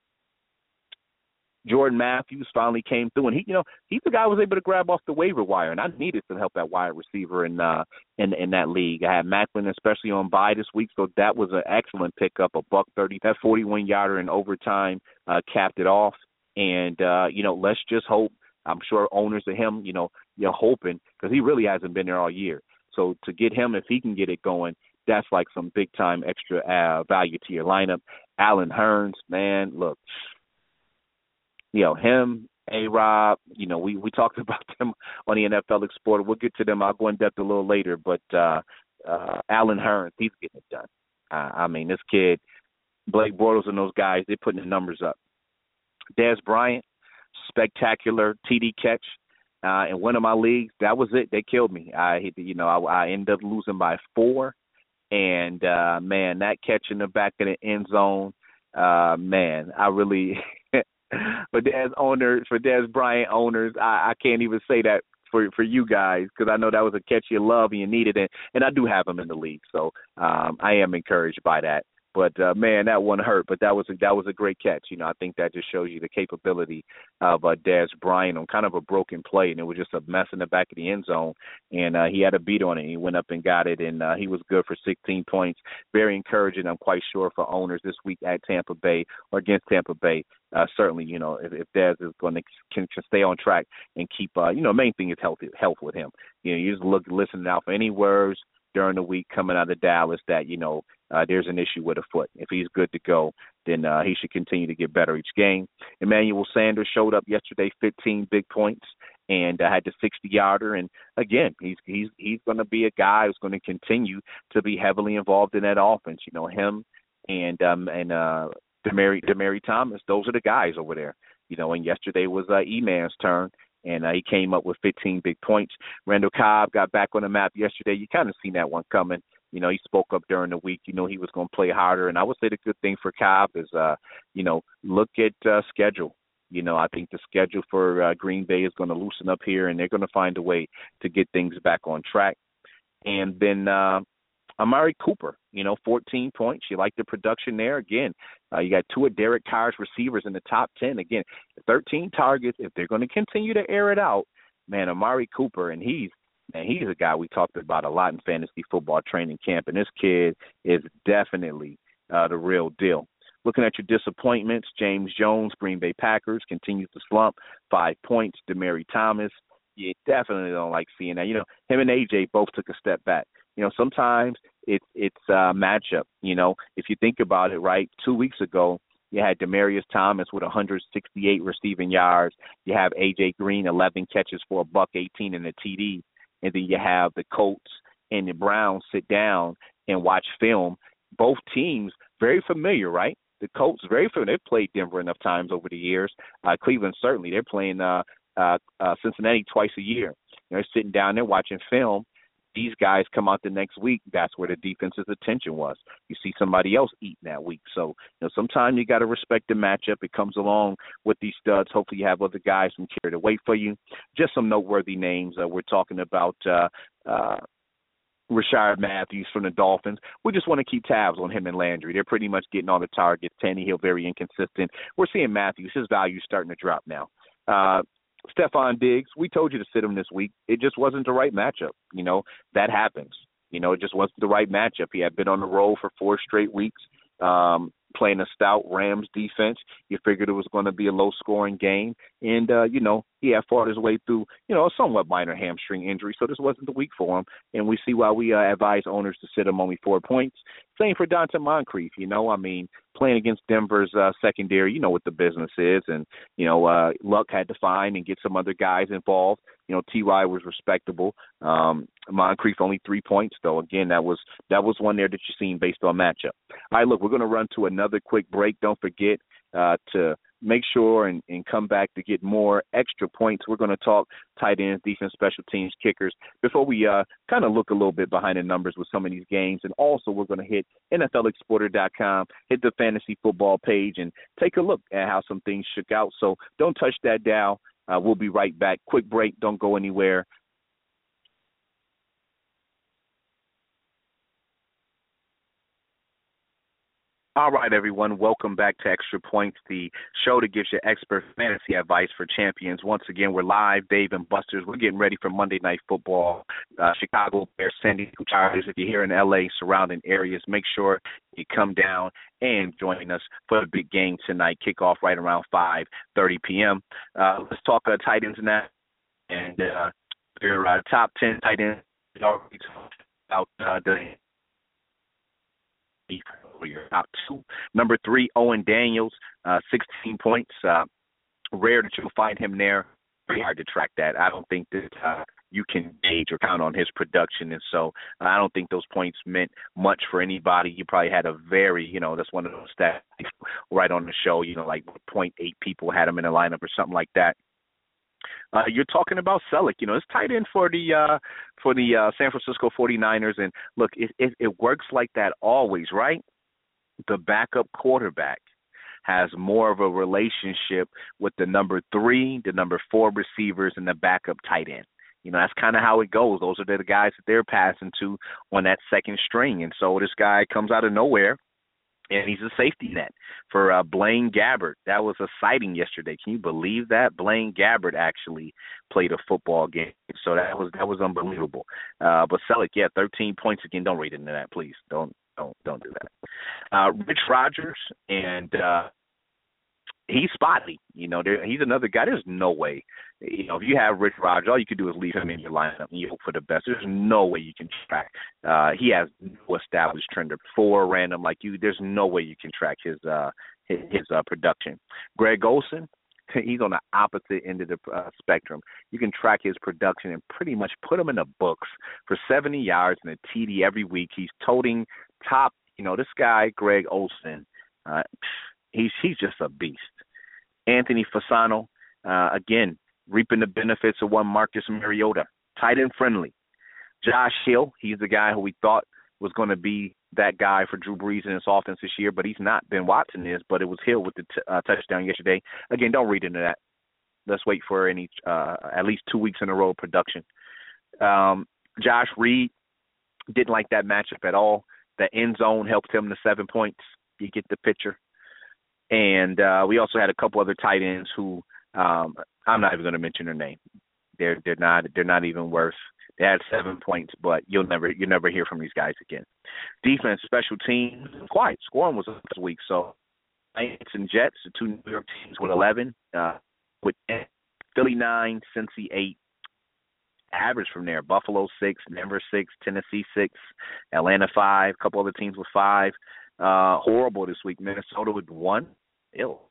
Jordan Matthews finally came through, and he's the guy who was able to grab off the waiver wire, and I needed some help at wide receiver in that league. I had Macklin especially on bye this week, so that was an excellent pickup, $130. That 41-yarder in overtime capped it off, and let's just hope. I'm sure owners of him, you're hoping, because he really hasn't been there all year. So to get him, if he can get it going, that's like some big-time extra value to your lineup. Allen Hurns, man, look. Him, A-Rob, we talked about them on the NFL Explorer. We'll get to them. I'll go in depth a little later. But Allen Hurns, he's getting it done. This kid, Blake Bortles and those guys, they're putting the numbers up. Dez Bryant, spectacular TD catch. In one of my leagues, that was it. They killed me. I ended up losing by 4. And, man, that catch in the back of the end zone, man, I really – for Dez Bryant owners, I can't even say that for you guys, because I know that was a catch you love and you needed it, and I do have him in the league, so I am encouraged by that. But man, that one hurt. But that was a great catch. I think that just shows you the capability of Dez Bryant on kind of a broken play, and it was just a mess in the back of the end zone, and he had a beat on it. He went up and got it, and he was good for 16 points. Very encouraging, I'm quite sure, for owners this week at Tampa Bay or against Tampa Bay. Certainly, if Dez is going to can stay on track and keep, main thing is health with him. You just listen out for any words during the week coming out of Dallas that, there's an issue with a foot. If he's good to go, then he should continue to get better each game. Emmanuel Sanders showed up yesterday, 15 big points, and had the 60-yarder. And, again, he's going to be a guy who's going to continue to be heavily involved in that offense. Him and Demaryius Thomas, those are the guys over there. And yesterday was E-Man's turn. And he came up with 15 big points. Randall Cobb got back on the map yesterday. You kind of seen that one coming. He spoke up during the week. He was going to play harder. And I would say the good thing for Cobb is, look at schedule. I think the schedule for Green Bay is going to loosen up here, and they're going to find a way to get things back on track. And then Amari Cooper, 14 points. You like the production there. Again, you got two of Derek Carr's receivers in the top 10. Again, 13 targets. If they're going to continue to air it out, man, Amari Cooper, and he's a guy we talked about a lot in fantasy football training camp, and this kid is definitely the real deal. Looking at your disappointments, James Jones, Green Bay Packers, continues to slump, 5 points. Demaryius Thomas, you definitely don't like seeing that. Him and A.J. both took a step back. Sometimes it's a matchup. If you think about it, right, 2 weeks ago, you had Demaryius Thomas with 168 receiving yards. You have A.J. Green, 11 catches for $118 and a TD. And then you have the Colts and the Browns sit down and watch film. Both teams very familiar, right? The Colts very familiar. They've played Denver enough times over the years. Cleveland certainly. They're playing Cincinnati twice a year. They're sitting down there watching film. These guys come out the next week. That's where the defense's attention was. You see somebody else eating that week. So, sometimes you got to respect the matchup. It comes along with these studs. Hopefully you have other guys from care to wait for you. Just some noteworthy names. We're talking about Rashard Matthews from the Dolphins. We just want to keep tabs on him and Landry. They're pretty much getting all the targets. Tannehill, very inconsistent. We're seeing Matthews. His value is starting to drop now. Stephon Diggs, we told you to sit him this week. It just wasn't the right matchup. That happens. It just wasn't the right matchup. He had been on the roll for 4 straight weeks, playing a stout Rams defense. You figured it was going to be a low-scoring game. And, he had fought his way through, a somewhat minor hamstring injury. So this wasn't the week for him. And we see why we advise owners to sit him only 4 points. Same for Donte Moncrief. Playing against Denver's secondary, what the business is. And, Luck had to find and get some other guys involved. T.Y. was respectable. Moncrief only 3 points, though. Again, that was one there that you've seen based on matchup. All right, look, we're going to run to another quick break. Don't forget to make sure and come back to get more extra points. We're going to talk tight ends, defense, special teams, kickers before we kind of look a little bit behind the numbers with some of these games. And also we're going to hit NFLExporter.com, hit the fantasy football page, and take a look at how some things shook out. So don't touch that dial. We'll be right back. Quick break. Don't go anywhere. All right, everyone. Welcome back to Extra Points, the show that gives you expert fantasy advice for champions. Once again, we're live, Dave and Buster's. We're getting ready for Monday Night Football. Chicago Bears, San Diego Chargers. If you're here in L.A., surrounding areas, make sure you come down and join us for the big game tonight. Kickoff right around 5:30 p.m. Let's talk tight ends now. And your top 10 tight ends about the your top 2. Number 3, Owen Daniels, 16 points. Rare that you'll find him there. Very hard to track that. I don't think that you can gauge or count on his production. And so I don't think those points meant much for anybody. You probably had a very, that's one of those stats right on the show, like 0.8 people had him in a lineup or something like that. You're talking about Selleck. It's tight end for the San Francisco 49ers. And, look, it works like that always, right? The backup quarterback has more of a relationship with the number 3, the number 4 receivers, and the backup tight end. That's kind of how it goes. Those are the guys that they're passing to on that second string. And so this guy comes out of nowhere. and he's a safety net for Blaine Gabbert. That was a sighting yesterday. Can you believe that? Blaine Gabbert actually played a football game, so that was unbelievable. But Selleck, 13 points again. Don't read into that, please. Don't do that. Rich Rogers, and he's spotty. He's another guy. There's no way. If you have Rich Rogers, all you can do is leave him in your lineup and you hope for the best. There's no way you can track. He has no established trend of 4 random like you. There's no way you can track his production. Greg Olsen, he's on the opposite end of the spectrum. You can track his production and pretty much put him in the books for 70 yards and a TD every week. He's toting top. This guy, Greg Olsen, he's just a beast. Anthony Fasano, again, reaping the benefits of one Marcus Mariota, tight end friendly. Josh Hill, he's the guy who we thought was going to be that guy for Drew Brees in his offense this year, but he's not. Ben Watson is, but it was Hill with the touchdown yesterday. Again, don't read into that. Let's wait for any at least 2 weeks in a row of production. Josh Reed, didn't like that matchup at all. The end zone helped him to 7 points. You get the picture. And we also had a couple other tight ends who I'm not even going to mention their name. They're not even worth. They had 7 points, but you'll never hear from these guys again. Defense, special teams, quiet. Scoring was up this week, so Saints and Jets, the 2 New York teams with 11, with Philly 9, Cincy 8. Average from there. Buffalo 6, Denver 6, Tennessee 6, Atlanta 5. A couple other teams with 5. Horrible this week. Minnesota with 1. Ill.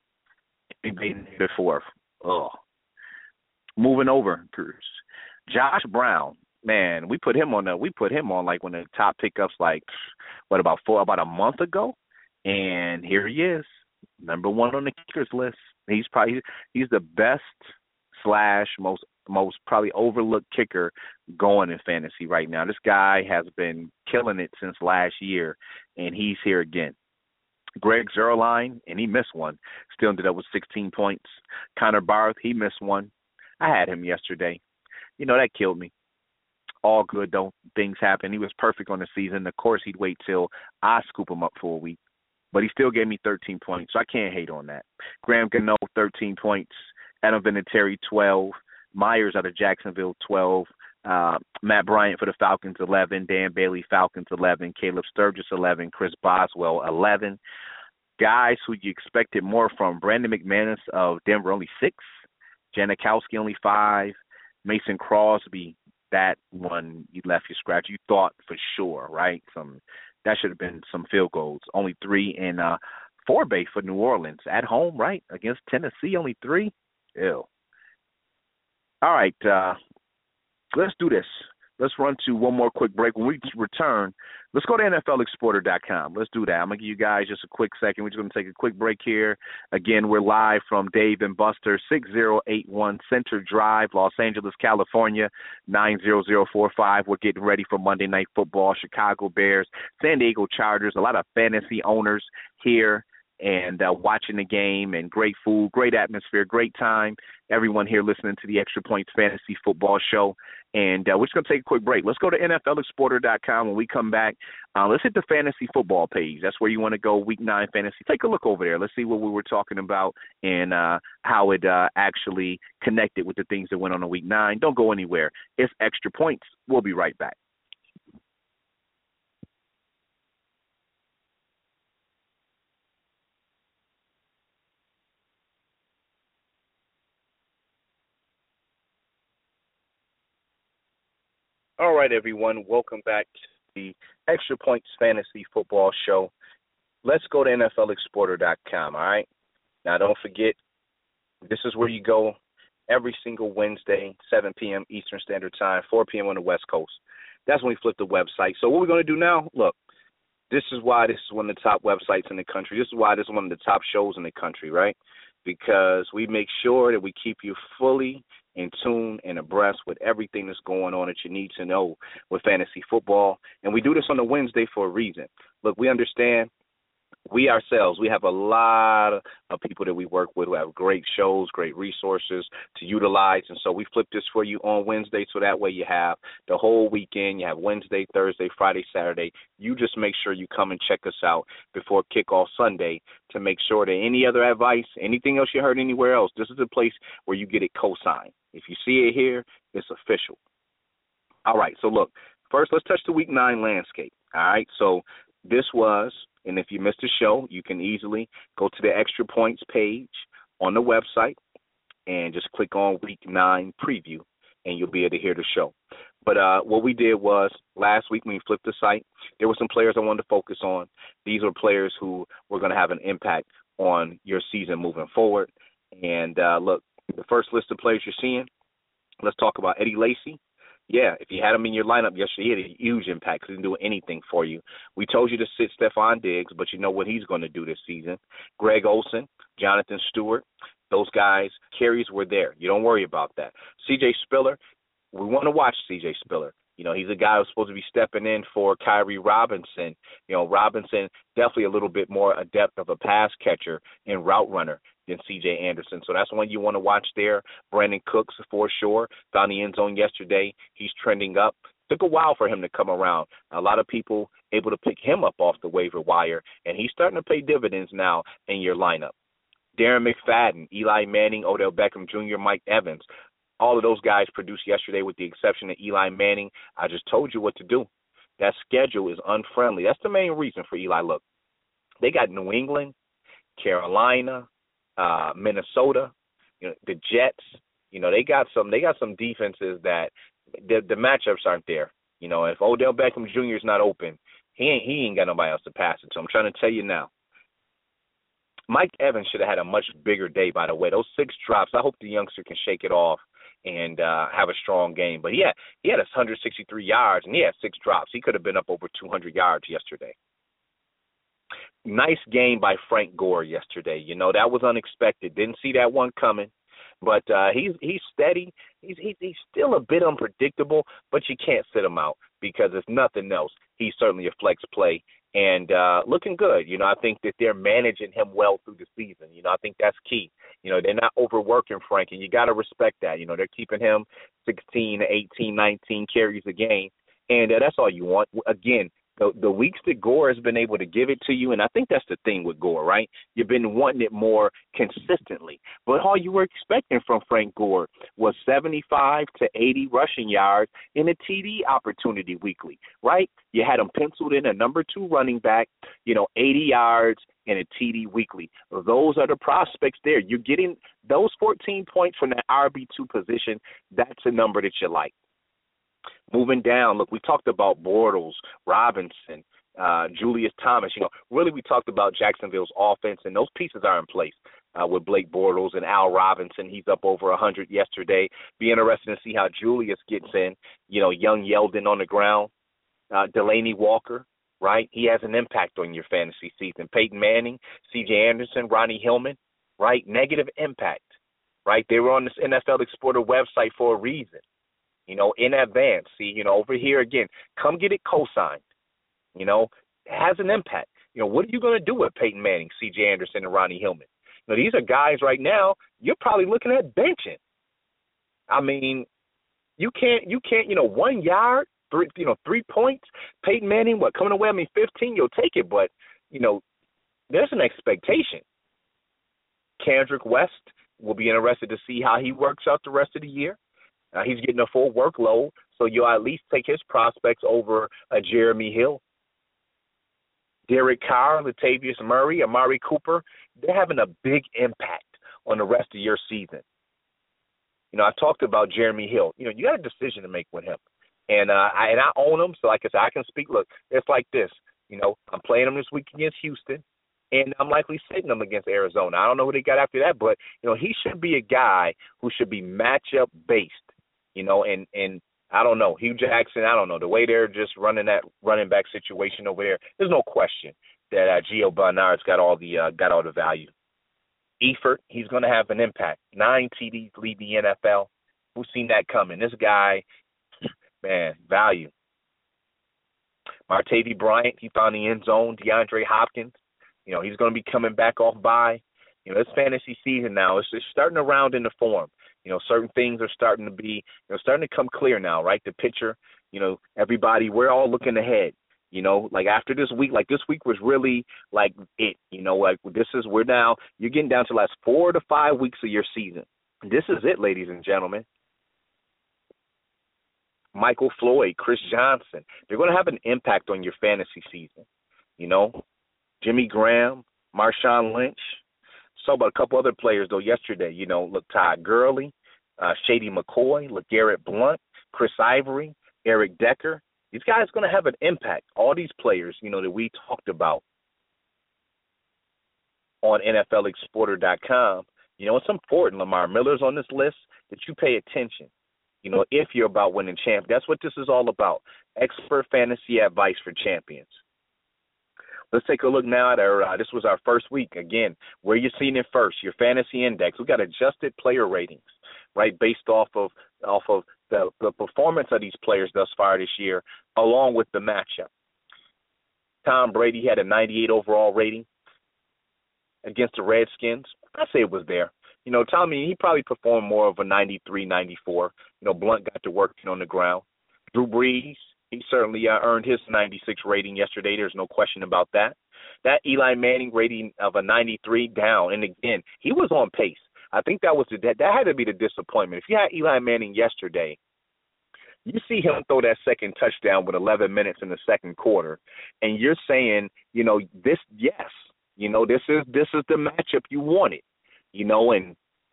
The 4th. Oh. Moving over, Josh Brown. Man, we put him on like one of the top pickups about a month ago, and here he is, number 1 on the kickers list. He's the best / most probably overlooked kicker going in fantasy right now. This guy has been killing it since last year, and he's here again. Greg Zuerlein, and he missed one, still ended up with 16 points. Connor Barth, he missed one. I had him yesterday. That killed me. All good, though. Things happen. He was perfect on the season. Of course, he'd wait till I scoop him up for a week. But he still gave me 13 points, so I can't hate on that. Graham Gano, 13 points. Adam Vinatieri, 12. Myers out of Jacksonville, 12. Matt Bryant for the Falcons, 11. Dan Bailey, Falcons, 11. Caleb Sturgis, 11. Chris Boswell, 11. Guys who you expected more from. Brandon McManus of Denver, only 6. Janikowski, only 5. Mason Crosby, that one you left your scratch. You thought for sure, right? That should have been some field goals. Only 3. And Forbay for New Orleans at home, right? Against Tennessee, only 3. Ew. All right, let's do this. Let's run to one more quick break. When we return, let's go to NFLExplorer.com. Let's do that. I'm going to give you guys just a quick second. We're just going to take a quick break here. Again, we're live from Dave and Buster, 6081 Center Drive, Los Angeles, California, 90045. We're getting ready for Monday Night Football, Chicago Bears, San Diego Chargers, a lot of fantasy owners here and watching the game, and great food, great atmosphere, great time. Everyone here listening to the Extra Points Fantasy Football Show. And we're just going to take a quick break. Let's go to NFLExplorer.com. When we come back, let's hit the fantasy football page. That's where you want to go, Week 9 fantasy. Take a look over there. Let's see what we were talking about and how it actually connected with the things that went on in Week 9. Don't go anywhere. It's Extra Points. We'll be right back. All right, everyone. Welcome back to the Extra Points Fantasy Football Show. Let's go to NFLExplorer.com, all right? Now, don't forget, this is where you go every single Wednesday, 7 p.m. Eastern Standard Time, 4 p.m. on the West Coast. That's when we flip the website. So what we're going to do now, look, this is why this is one of the top websites in the country. This is why this is one of the top shows in the country, right? Because we make sure that we keep you fully in tune and abreast with everything that's going on that you need to know with fantasy football. And we do this on a Wednesday for a reason. Look, we understand We ourselves, we have a lot of people that we work with who have great shows, great resources to utilize. And so we flip this for you on Wednesday, so that way you have the whole weekend. You have Wednesday, Thursday, Friday, Saturday. You just make sure you come and check us out before kickoff Sunday to make sure that any other advice, anything else you heard anywhere else, this is a place where you get it co-signed. If you see it here, it's official. All right, so look, first let's touch the Week 9 landscape. All right, so this was, and if you missed the show, you can easily go to the Extra Points page on the website and just click on Week 9 preview, and you'll be able to hear the show. But what we did was last week when we flipped the site, there were some players I wanted to focus on. These are players who were going to have an impact on your season moving forward. And look, the first list of players you're seeing, let's talk about Eddie Lacy. Yeah, if you had him in your lineup yesterday, he had a huge impact. He didn't do anything for you. We told you to sit Stephon Diggs, but you know what he's going to do this season. Greg Olsen, Jonathan Stewart, those guys, carries were there. You don't worry about that. C.J. Spiller, we want to watch C.J. Spiller. You know, he's a guy who's supposed to be stepping in for Kyrie Robinson. You know, Robinson definitely a little bit more adept of a pass catcher and route runner than C.J. Anderson. So that's one you want to watch there. Brandon Cooks, for sure, found the end zone yesterday. He's trending up. Took a while for him to come around. A lot of people able to pick him up off the waiver wire, and he's starting to pay dividends now in your lineup. Darren McFadden, Eli Manning, Odell Beckham Jr., Mike Evans. All of those guys produced yesterday with the exception of Eli Manning. I just told you what to do. That schedule is unfriendly. That's the main reason for Eli. Look, they got New England, Carolina, Minnesota, you know, the Jets. You know, they got some defenses that the matchups aren't there. You know, if Odell Beckham Jr. is not open, he ain't got nobody else to pass it to. I'm trying to tell you now. Mike Evans should have had a much bigger day, by the way. Those 6 drops, I hope the youngster can shake it off and have a strong game. But he had 163 yards, and he had 6 drops. He could have been up over 200 yards yesterday. Nice game by Frank Gore yesterday. You know, that was unexpected. Didn't see that one coming. But he's steady. He's still a bit unpredictable, but you can't sit him out because if nothing else, he's certainly a flex play and looking good. You know, I think that they're managing him well through the season. You know, I think that's key. You know, they're not overworking Frank, and you got to respect that. You know, they're keeping him 16, 18, 19 carries a game, and that's all you want. Again, the weeks that Gore has been able to give it to you, and I think that's the thing with Gore, right? You've been wanting it more consistently. But all you were expecting from Frank Gore was 75 to 80 rushing yards and a TD opportunity weekly, right? You had him penciled in a number 2 running back, 80 yards and a TD weekly. Those are the prospects there. You're getting those 14 points from that RB2 position. That's a number that you like. Moving down, look, we talked about Bortles, Robinson, Julius Thomas. Really we talked about Jacksonville's offense, and those pieces are in place with Blake Bortles and Al Robinson. He's up over 100 yesterday. Be interested to see how Julius gets in. Young Yeldon on the ground. Delaney Walker, right? He has an impact on your fantasy season. Peyton Manning, C.J. Anderson, Ronnie Hillman, right? Negative impact, right? They were on this NFL Explorer website for a reason. In advance. See, over here again, come get it co-signed. It has an impact. What are you going to do with Peyton Manning, C.J. Anderson, and Ronnie Hillman? These are guys right now you're probably looking at benching. I mean, you can't, 1 yard, 3 points. Peyton Manning, coming away? 15, you'll take it, but, there's an expectation. Kendrick West, will be interested to see how he works out the rest of the year. He's getting a full workload, so you'll at least take his prospects over Jeremy Hill. Derek Carr, Latavius Murray, Amari Cooper, they're having a big impact on the rest of your season. I talked about Jeremy Hill. You got a decision to make with him. And I own him, so like I said, I can speak. Look, it's like this. I'm playing him this week against Houston, and I'm likely sitting him against Arizona. I don't know who they got after that, but, he should be a guy who should be matchup-based. And I don't know, Hugh Jackson, I don't know, the way they're just running that running back situation over there, there's no question that Gio Bernard's got all the value. Eifert, he's going to have an impact. 9 TDs lead the NFL. We've seen that coming. This guy, man, value. Martavis Bryant, he found the end zone. DeAndre Hopkins, He's going to be coming back off bye. It's fantasy season now. It's starting to round into form. Certain things are starting to be, starting to come clear now, right? The picture, everybody, we're all looking ahead. Like after this week, this week was really like it. You're getting down to the last 4 to 5 weeks of your season. This is it, ladies and gentlemen. Michael Floyd, Chris Johnson, they're going to have an impact on your fantasy season. Jimmy Graham, Marshawn Lynch. So about a couple other players, though, yesterday. Todd Gurley, Shady McCoy, LeGarrette Blount, Chris Ivory, Eric Decker. These guys are going to have an impact. All these players, that we talked about on NFLExporter.com. It's important, Lamar Miller's on this list, that you pay attention. If you're about winning champ, that's what this is all about. Expert fantasy advice for champions. Let's take a look now at this was our first week. Again, where you're seeing it first, your fantasy index. We got adjusted player ratings, right, based off of the performance of these players thus far this year, along with the matchup. Tom Brady had a 98 overall rating against the Redskins. I say it was there. Tommy, he probably performed more of a 93, 94. Blunt got to work on the ground. Drew Brees, he certainly earned his 96 rating yesterday. There's no question about that. That Eli Manning rating of a 93 down. And, again, he was on pace. I think that had to be the disappointment. If you had Eli Manning yesterday, you see him throw that second touchdown with 11 minutes in the second quarter, and you're saying, this is the matchup you wanted. And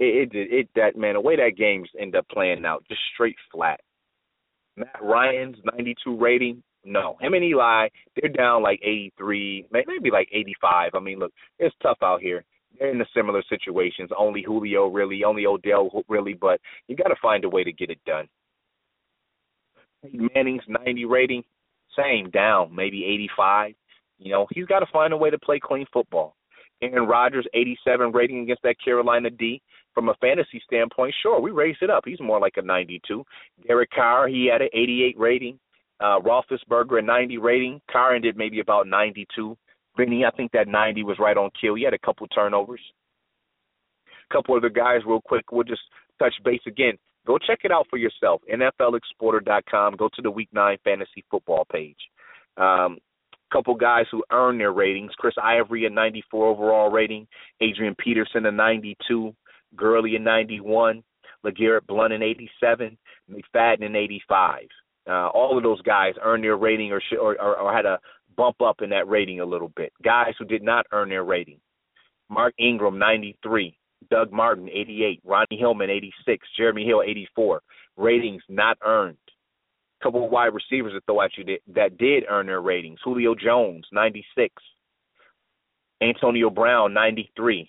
the way that game's ended up playing out, just straight flat. Matt Ryan's 92 rating, no. Him and Eli, they're down like 83, maybe like 85. I mean, look, it's tough out here. They're in the similar situations. Only Julio really, only Odell really, but you got to find a way to get it done. Manning's 90 rating, same, down, maybe 85. He's got to find a way to play clean football. Aaron Rodgers, 87 rating against that Carolina D. From a fantasy standpoint, sure, we raised it up. He's more like a 92. Derek Carr, he had an 88 rating. Roethlisberger, a 90 rating. Carr ended maybe about 92. Benny, I think that 90 was right on kill. He had a couple turnovers. A couple other guys real quick. We'll just touch base again. Go check it out for yourself. NFLExporter.com. Go to the Week 9 fantasy football page. Couple guys who earned their ratings. Chris Ivory, a 94 overall rating. Adrian Peterson, a 92. Gurley, a 91. LeGarrette Blount, an 87. McFadden, an 85. All of those guys earned their rating or had a bump up in that rating a little bit. Guys who did not earn their rating. Mark Ingram, 93. Doug Martin, 88. Ronnie Hillman, 86. Jeremy Hill, 84. Ratings not earned. Couple of wide receivers to throw at you that did earn their ratings. Julio Jones, 96. Antonio Brown, 93.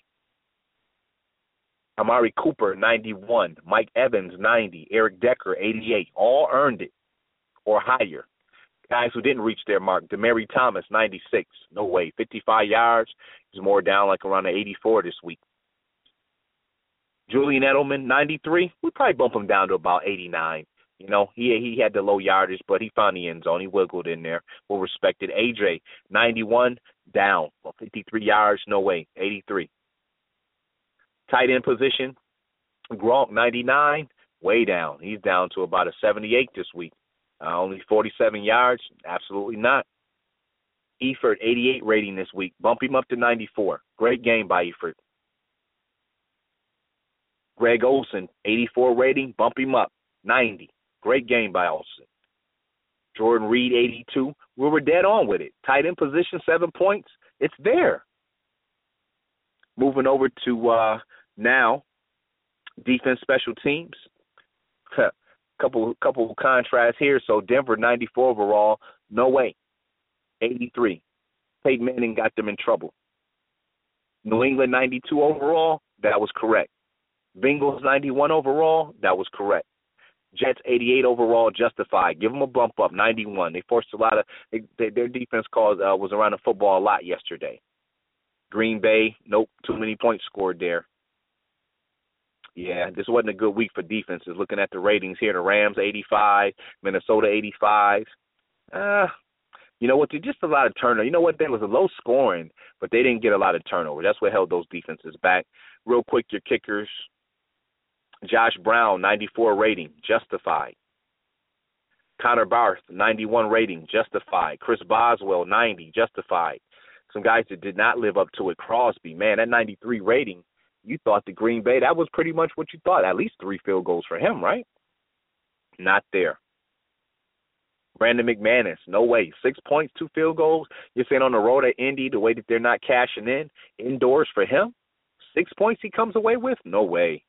Amari Cooper, 91. Mike Evans, 90. Eric Decker, 88. All earned it or higher. Guys who didn't reach their mark. Demaryius Thomas, 96. No way. 55 yards. He's more down like around the 84 this week. Julian Edelman, 93. We'd probably bump him down to about 89. He had the low yardage, but he found the end zone. He wiggled in there. We'll respect it. AJ, 91, down. 53 yards, no way. 83. Tight end position, Gronk, 99, way down. He's down to about a 78 this week. Only 47 yards, absolutely not. Eifert, 88 rating this week. Bump him up to 94. Great game by Eifert. Greg Olsen, 84 rating. Bump him up, 90. Great game by Olsen. Jordan Reed, 82. We were dead on with it. Tight end position, 7 points. It's there. Moving over to now, defense, special teams. Couple contrasts here. So Denver, 94 overall. No way. 83. Peyton Manning got them in trouble. New England, 92 overall. That was correct. Bengals, 91 overall. That was correct. Jets, 88 overall, justified. Give them a bump up, 91. They forced a lot of their defense calls was around the football a lot yesterday. Green Bay, nope, too many points scored there. Yeah, this wasn't a good week for defenses. Looking at the ratings here, the Rams, 85, Minnesota, 85. You know what? Just a lot of turnover. You know what? There was a low scoring, but they didn't get a lot of turnover. That's what held those defenses back. Real quick, your kickers. Josh Brown, 94 rating, justified. Connor Barth, 91 rating, justified. Chris Boswell, 90, justified. Some guys that did not live up to it. Crosby, man, that 93 rating, you thought the Green Bay, that was pretty much what you thought. At least 3 field goals for him, right? Not there. Brandon McManus, no way. 6 points, 2 field goals. You're saying on the road at Indy, the way that they're not cashing in, indoors for him, 6 points he comes away with? No way.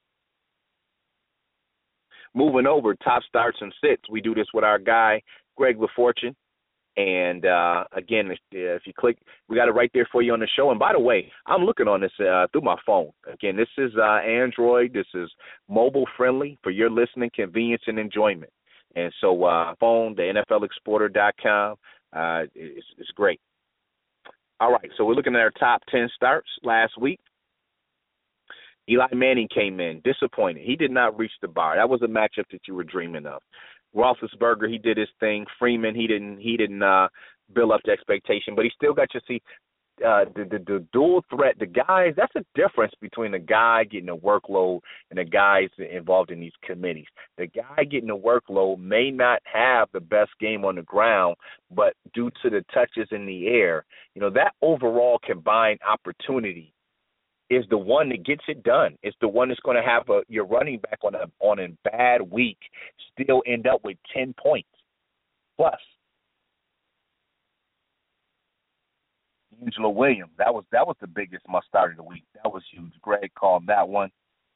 Moving over, top starts and sits. We do this with our guy, Greg LaFortune. And, again, if you click, we got it right there for you on the show. And, by the way, I'm looking on this through my phone. Again, this is Android. This is mobile-friendly for your listening convenience and enjoyment. And so phone, the NFLExporter.com, it's great. All right, so we're looking at our top 10 starts last week. Eli Manning came in, disappointed. He did not reach the bar. That was a matchup that you were dreaming of. Roethlisberger, he did his thing. Freeman, he didn't build up the expectation, but he still got to see the dual threat. The guys, that's a difference between the guy getting a workload and the guys involved in these committees. The guy getting a workload may not have the best game on the ground, but due to the touches in the air, that overall combined opportunity is the one that gets it done. It's the one that's going to have your running back on a bad week still end up with 10 points plus. Angelo Williams, that was the biggest must start of the week. That was huge. Greg called that one.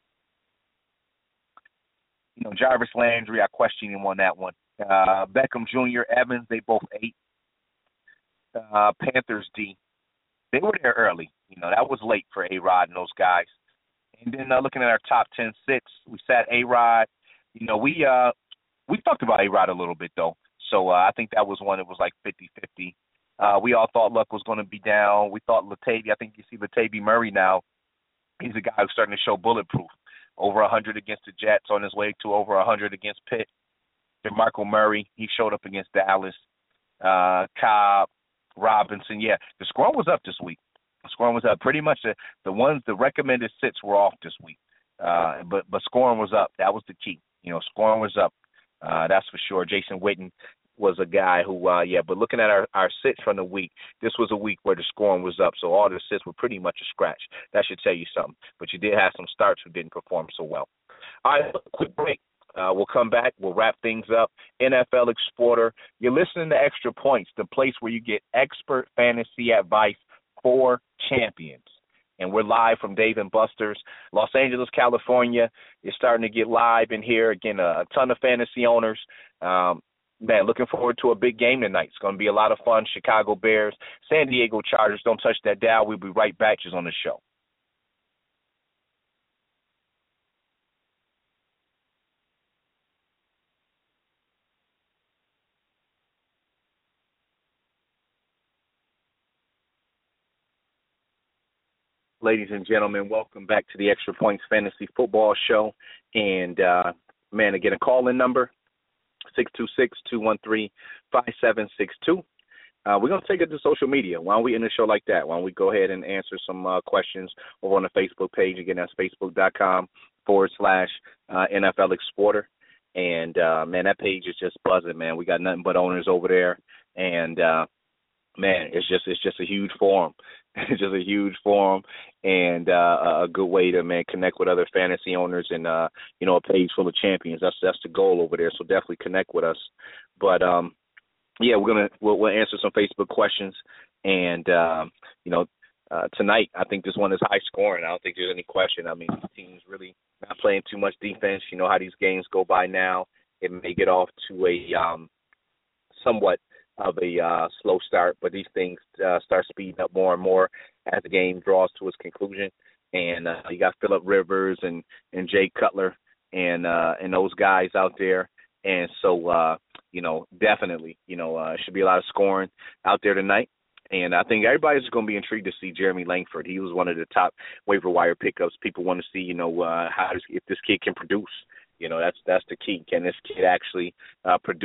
Jarvis Landry, I question him on that one. Beckham Jr., Evans, they both 8. Panthers D, they were there early. That was late for A-Rod and those guys. And then looking at our top 10 sits, we sat A-Rod. We talked about A-Rod a little bit, though. So I think that was one that was like 50-50. We all thought Luck was going to be down. We thought Latavius, I think you see Latavius Murray now. He's a guy who's starting to show bulletproof. Over 100 against the Jets, on his way to over 100 against Pitt. DeMarco Murray, he showed up against Dallas. Cobb, Robinson, yeah. The score was up this week. The scoring was up. Pretty much the recommended sits were off this week. But scoring was up. That was the key. Scoring was up. That's for sure. Jason Witten was a guy who, but looking at our sits from the week, this was a week where the scoring was up. So all the sits were pretty much a scratch. That should tell you something. But you did have some starts who didn't perform so well. All right, quick break. We'll come back. We'll wrap things up. NFL Exporter. You're listening to Extra Points, the place where you get expert fantasy advice for champions. And we're live from Dave & Buster's, Los Angeles, California. It's starting to get live in here. Again, a ton of fantasy owners. Looking forward to a big game tonight. It's going to be a lot of fun. Chicago Bears, San Diego Chargers. Don't touch that dial. We'll be right back just on the show. Ladies and gentlemen, welcome back to the Extra Points Fantasy Football Show. And, again, a call-in number, 626-213-5762. We're going to take it to social media. Why don't we end the show like that? Why don't we go ahead and answer some questions over on the Facebook page. Again, that's facebook.com/NFL Exporter. And, that page is just buzzing, man. We got nothing but owners over there. And, it's just a huge forum. It's just a huge forum and a good way to, connect with other fantasy owners and, a page full of champions. That's the goal over there. So definitely connect with us. But, we'll answer some Facebook questions. And, tonight, I think this one is high scoring. I don't think there's any question. These teams really not playing too much defense. You know how these games go by now. It may get off to a somewhat of a slow start, but these things start speeding up more and more as the game draws to its conclusion. And you got Phillip Rivers and Jay Cutler and those guys out there. And so, definitely, should be a lot of scoring out there tonight. And I think everybody's going to be intrigued to see Jeremy Langford. He was one of the top waiver wire pickups. People want to see, if this kid can produce. That's the key. Can this kid actually produce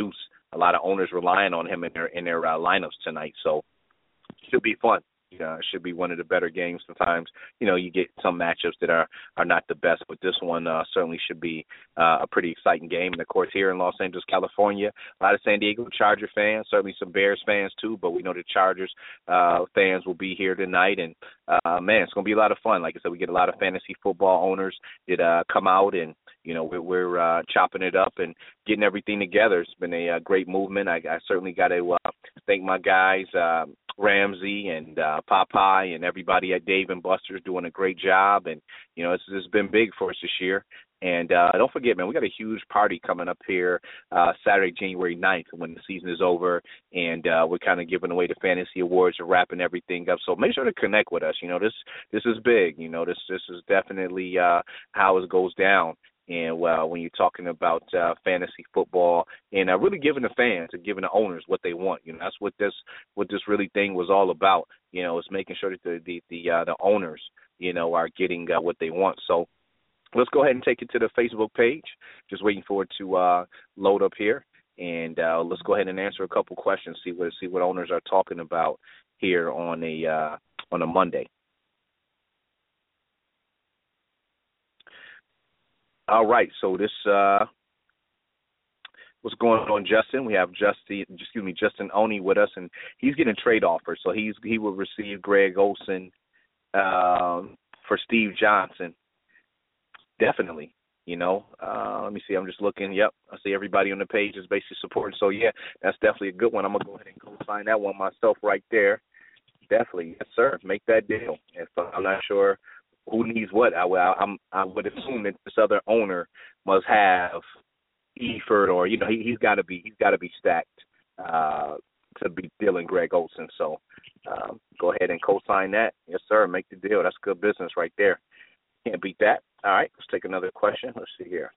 a lot of owners relying on him in their lineups tonight. So should be fun. It should be one of the better games. Sometimes, you get some matchups that are not the best, but this one certainly should be a pretty exciting game. And, of course, here in Los Angeles, California, a lot of San Diego Charger fans, certainly some Bears fans too, but we know the Chargers fans will be here tonight. And, man, it's going to be a lot of fun. Like I said, we get a lot of fantasy football owners that come out and, we're chopping it up and getting everything together. It's been a great movement. I certainly got to thank my guys, Ramsey and Popeye and everybody at Dave & Buster's doing a great job. And, it's been big for us this year. And don't forget, man, we got a huge party coming up here Saturday, January 9th when the season is over. And we're kind of giving away the fantasy awards and wrapping everything up. So make sure to connect with us. This is big. This is definitely how it goes down. And when you're talking about fantasy football and really giving the fans and giving the owners what they want, that's what this really thing was all about. It's making sure that the owners, are getting what they want. So let's go ahead and take it to the Facebook page. Just waiting for it to load up here, and let's go ahead and answer a couple questions. See what owners are talking about here on a Monday. All right, so this what's going on, Justin? We have Justin Oney with us, and he's getting a trade offer. So he will receive Greg Olsen for Steve Johnson. Definitely, Let me see. I'm just looking. Yep, I see everybody on the page is basically supporting. So yeah, that's definitely a good one. I'm gonna go ahead and co-sign that one myself right there. Definitely, yes, sir. Make that deal. If I'm not sure who needs what, I would assume that this other owner must have Eford, or he's got to be stacked to be dealing Greg Olsen. So go ahead and co-sign that, yes sir. Make the deal. That's good business right there. Can't beat that. All right, let's take another question. Let's see here.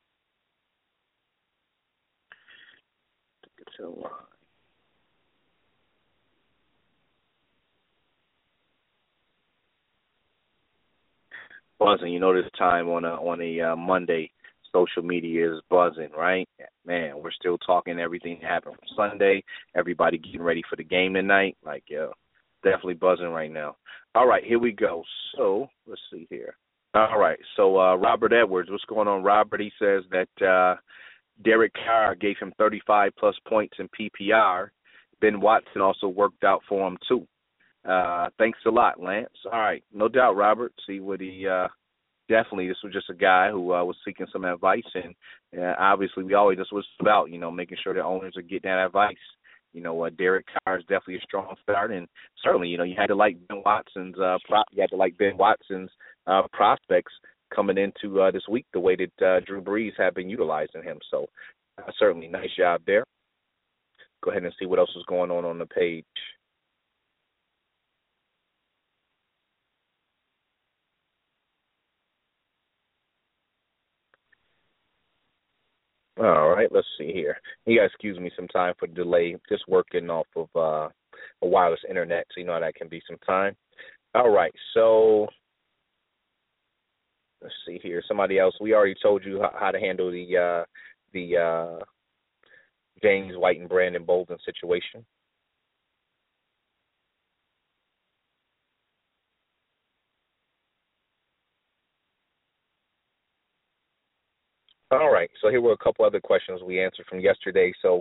Buzzing, this time on a Monday, social media is buzzing, right? Man, we're still talking everything that happened from Sunday. Everybody getting ready for the game tonight. Definitely buzzing right now. All right, here we go. So let's see here. All right, so Robert Edwards, what's going on, Robert? He says that Derek Carr gave him 35-plus points in PPR. Ben Watson also worked out for him, too. Thanks a lot, Lance. All right, no doubt, Robert. See what he definitely. This was just a guy who was seeking some advice, and obviously we always just was about making sure the owners are getting that advice. Derek Carr is definitely a strong start, and certainly you had to like Ben Watson's prospects coming into this week the way that Drew Brees have been utilizing him. So certainly nice job there. Go ahead and see what else is going on the page. All right, let's see here. You guys excuse me some time for the delay. Just working off of a wireless internet, so you know how that can be some time. All right, so let's see here. Somebody else. We already told you how to handle the James White and Brandon Bolden situation. All right, so here were a couple other questions we answered from yesterday. So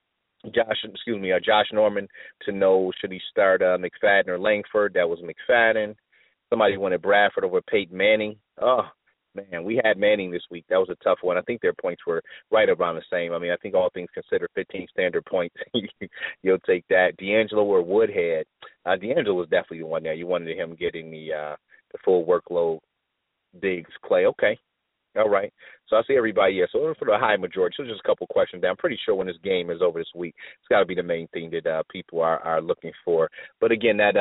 Josh Norman to know should he start McFadden or Langford. That was McFadden. Somebody wanted Bradford over Peyton Manning. Oh, man, we had Manning this week. That was a tough one. I think their points were right around the same. I mean, I think all things considered, 15 standard points. You'll take that. D'Angelo or Woodhead. D'Angelo was definitely the one there. You wanted him getting the full workload. Diggs, Clay. Okay. All right. So I see everybody, yeah. So for the high majority, so just a couple questions there. I'm pretty sure when this game is over this week, it's got to be the main thing that people are looking for. But, again, that's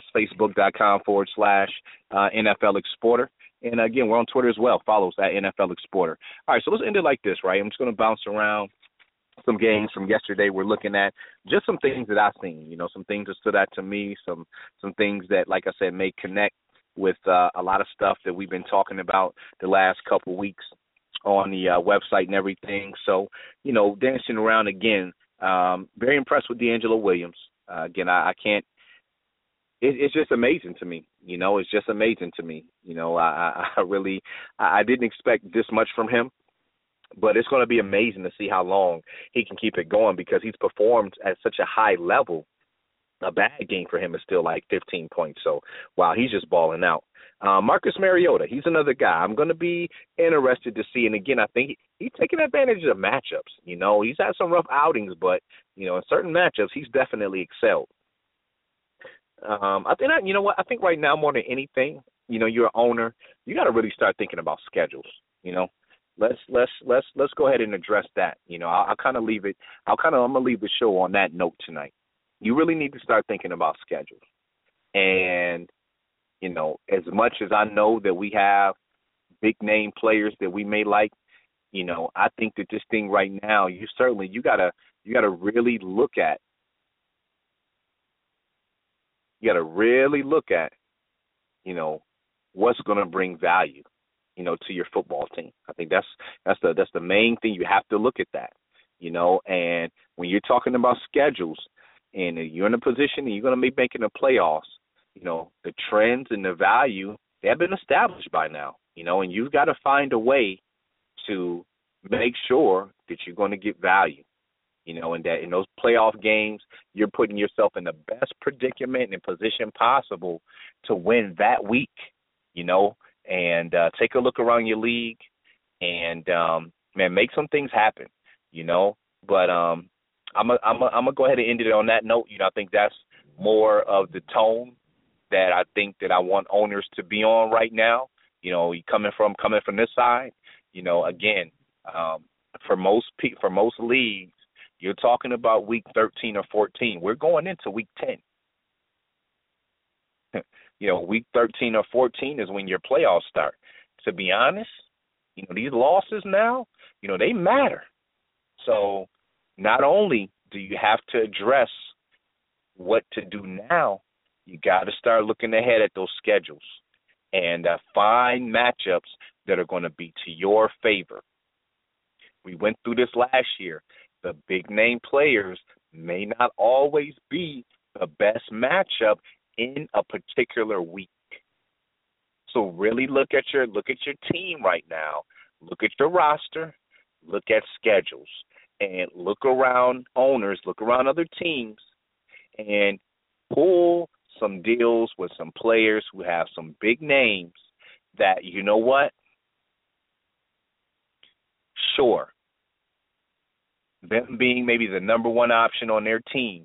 facebook.com/NFL Exporter. And, again, we're on Twitter as well. Follow us at NFL Exporter. All right, so let's end it like this, right? I'm just going to bounce around some games from yesterday. We're looking at just some things that I've seen, some things that stood out to me, some things that, like I said, may connect with a lot of stuff that we've been talking about the last couple weeks on the website and everything. So, dancing around again, Very impressed with D'Angelo Williams. Again, I can't. It's just amazing to me. It's just amazing to me. I really I didn't expect this much from him, but it's going to be amazing to see how long he can keep it going because he's performed at such a high level. A bad game for him is still like 15 points. So, wow, he's just balling out. Marcus Mariota, he's another guy. I'm going to be interested to see. And, again, I think he's taking advantage of matchups. He's had some rough outings, but, in certain matchups, he's definitely excelled. I think I think right now more than anything, you're an owner, you got to really start thinking about schedules. Let's go ahead and address that. I'll kind of leave it. I'm gonna leave the show on that note tonight. You really need to start thinking about schedules. And as much as I know that we have big name players that we may like, I think that this thing right now, you gotta really look at. You got to really look at, what's going to bring value, to your football team. I think that's the main thing. You have to look at that, and when you're talking about schedules and you're in a position and you're going to be making the playoffs, the trends and the value, they have been established by now, and you've got to find a way to make sure that you're going to get value. And that in those playoff games, you're putting yourself in the best predicament and position possible to win that week, and take a look around your league and, man, make some things happen, But I'm gonna go ahead and end it on that note. I think that's more of the tone that I think that I want owners to be on right now. Coming from this side, again, for most leagues, you're talking about week 13 or 14. We're going into week 10. Week 13 or 14 is when your playoffs start. To be honest, these losses now, they matter. So not only do you have to address what to do now, you got to start looking ahead at those schedules and find matchups that are going to be to your favor. We went through this last year. The big-name players may not always be the best matchup in a particular week. So really look at your team right now. Look at your roster. Look at schedules. And look around owners. Look around other teams. And pull some deals with some players who have some big names that, you know what? Sure. Them being maybe the number one option on their team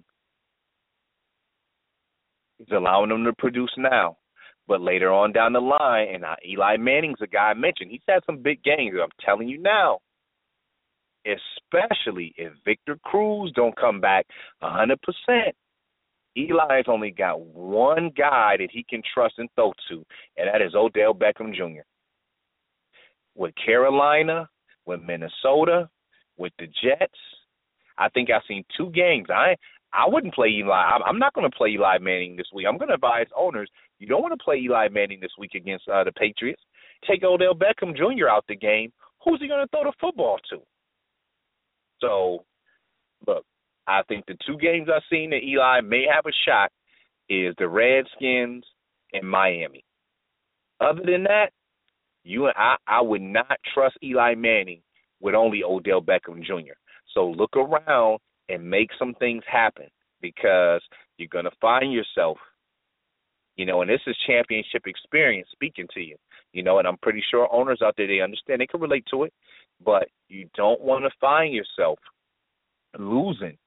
is allowing them to produce now. But later on down the line, and Eli Manning's a guy I mentioned, he's had some big games. I'm telling you now, especially if Victor Cruz don't come back 100%, Eli's only got one guy that he can trust and throw to, and that is Odell Beckham Jr. With Carolina, with Minnesota, with the Jets, I think I've seen two games. I wouldn't play Eli. I'm not going to play Eli Manning this week. I'm going to advise owners, you don't want to play Eli Manning this week against the Patriots. Take Odell Beckham Jr. out the game. Who's he going to throw the football to? So, look, I think the two games I've seen that Eli may have a shot is the Redskins and Miami. Other than that, I would not trust Eli Manning with only Odell Beckham Jr. So look around and make some things happen because you're going to find yourself, and this is championship experience speaking to you, and I'm pretty sure owners out there, they understand, they can relate to it, but you don't want to find yourself losing,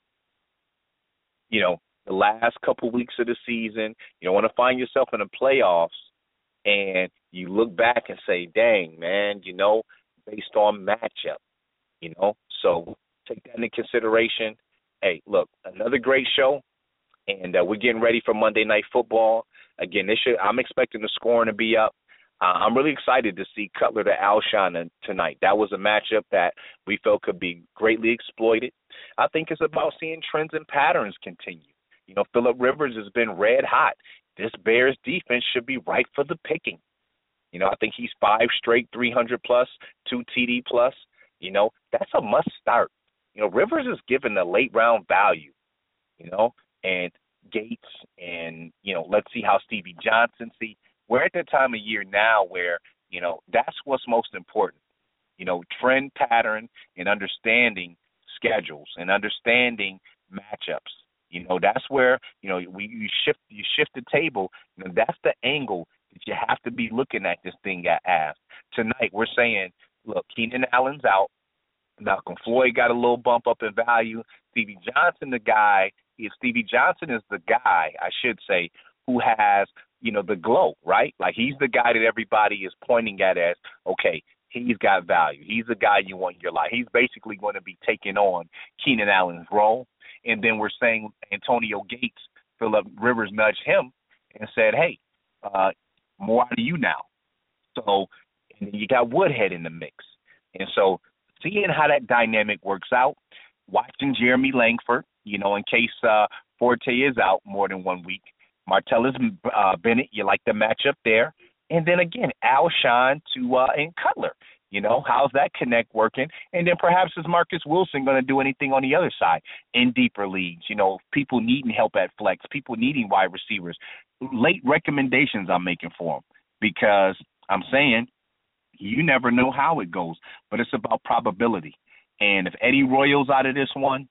the last couple weeks of the season. You don't want to find yourself in the playoffs and you look back and say, dang, man, based on matchup, so take that into consideration. Hey, look, another great show, and we're getting ready for Monday Night Football. Again, I'm expecting the scoring to be up. I'm really excited to see Cutler to Alshon tonight. That was a matchup that we felt could be greatly exploited. I think it's about seeing trends and patterns continue. Phillip Rivers has been red hot. This Bears defense should be right for the picking. I think he's 5 straight 300 plus, 2 TD plus. That's a must start. Rivers is given a late round value, and Gates and, let's see how Stevie Johnson see. We're at the time of year now where, that's what's most important. Trend pattern and understanding schedules and understanding matchups. That's where, you shift the table. That's the angle that you have to be looking at this thing as. Tonight we're saying, look, Keenan Allen's out. Malcolm Floyd got a little bump up in value. Stevie Johnson is the guy, I should say, who has, the glow, right? Like, he's the guy that everybody is pointing at as, okay, he's got value. He's the guy you want in your life. He's basically going to be taking on Keenan Allen's role. And then we're saying Antonio Gates, Phillip Rivers nudged him and said, hey, more out of you now. So, and then you got Woodhead in the mix. And so seeing how that dynamic works out, watching Jeremy Langford, in case Forte is out more than 1 week. Martellus Bennett, you like the matchup there. And then again, Alshon and Cutler. How's that connect working? And then perhaps is Marcus Wilson going to do anything on the other side in deeper leagues? People needing help at flex, people needing wide receivers. Late recommendations I'm making for them, because I'm saying you never know how it goes, but it's about probability. And if Eddie Royal's out of this one,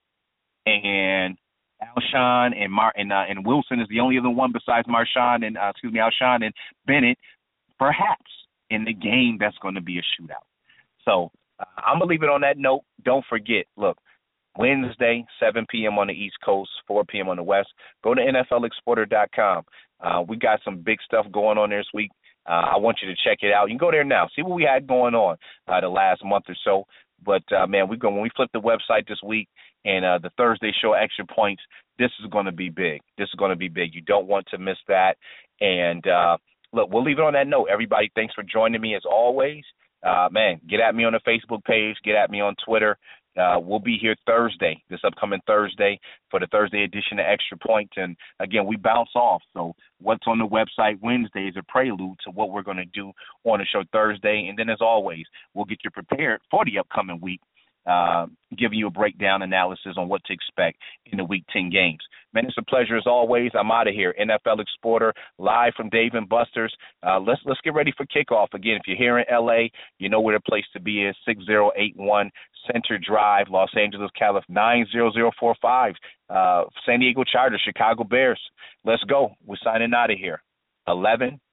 and Alshon and Wilson is the only other one besides Alshon and Bennett, perhaps in the game that's going to be a shootout. So I'm going to leave it on that note. Don't forget, look, Wednesday, 7 p.m. on the East Coast, 4 p.m. on the West. Go to NFLExporter.com. We got some big stuff going on this week. I want you to check it out. You can go there now. See what we had going on the last month or so. But, man, when we flip the website this week and the Thursday show Extra Points, this is going to be big. This is going to be big. You don't want to miss that. And, look, we'll leave it on that note. Everybody, thanks for joining me as always. Man, get at me on the Facebook page. Get at me on Twitter. We'll be here Thursday, this upcoming Thursday, for the Thursday edition of Extra Points. And, again, we bounce off. So what's on the website Wednesday is a prelude to what we're going to do on the show Thursday. And then, as always, we'll get you prepared for the upcoming week, giving you a breakdown analysis on what to expect in the Week 10 games. Man, it's a pleasure as always. I'm out of here. NFL Exporter, live from Dave & Buster's. Let's get ready for kickoff. Again, if you're here in L.A., you know where the place to be is, 6081 Center Drive, Los Angeles, California, 90045. San Diego Chargers, Chicago Bears. Let's go. We're signing out of here. 11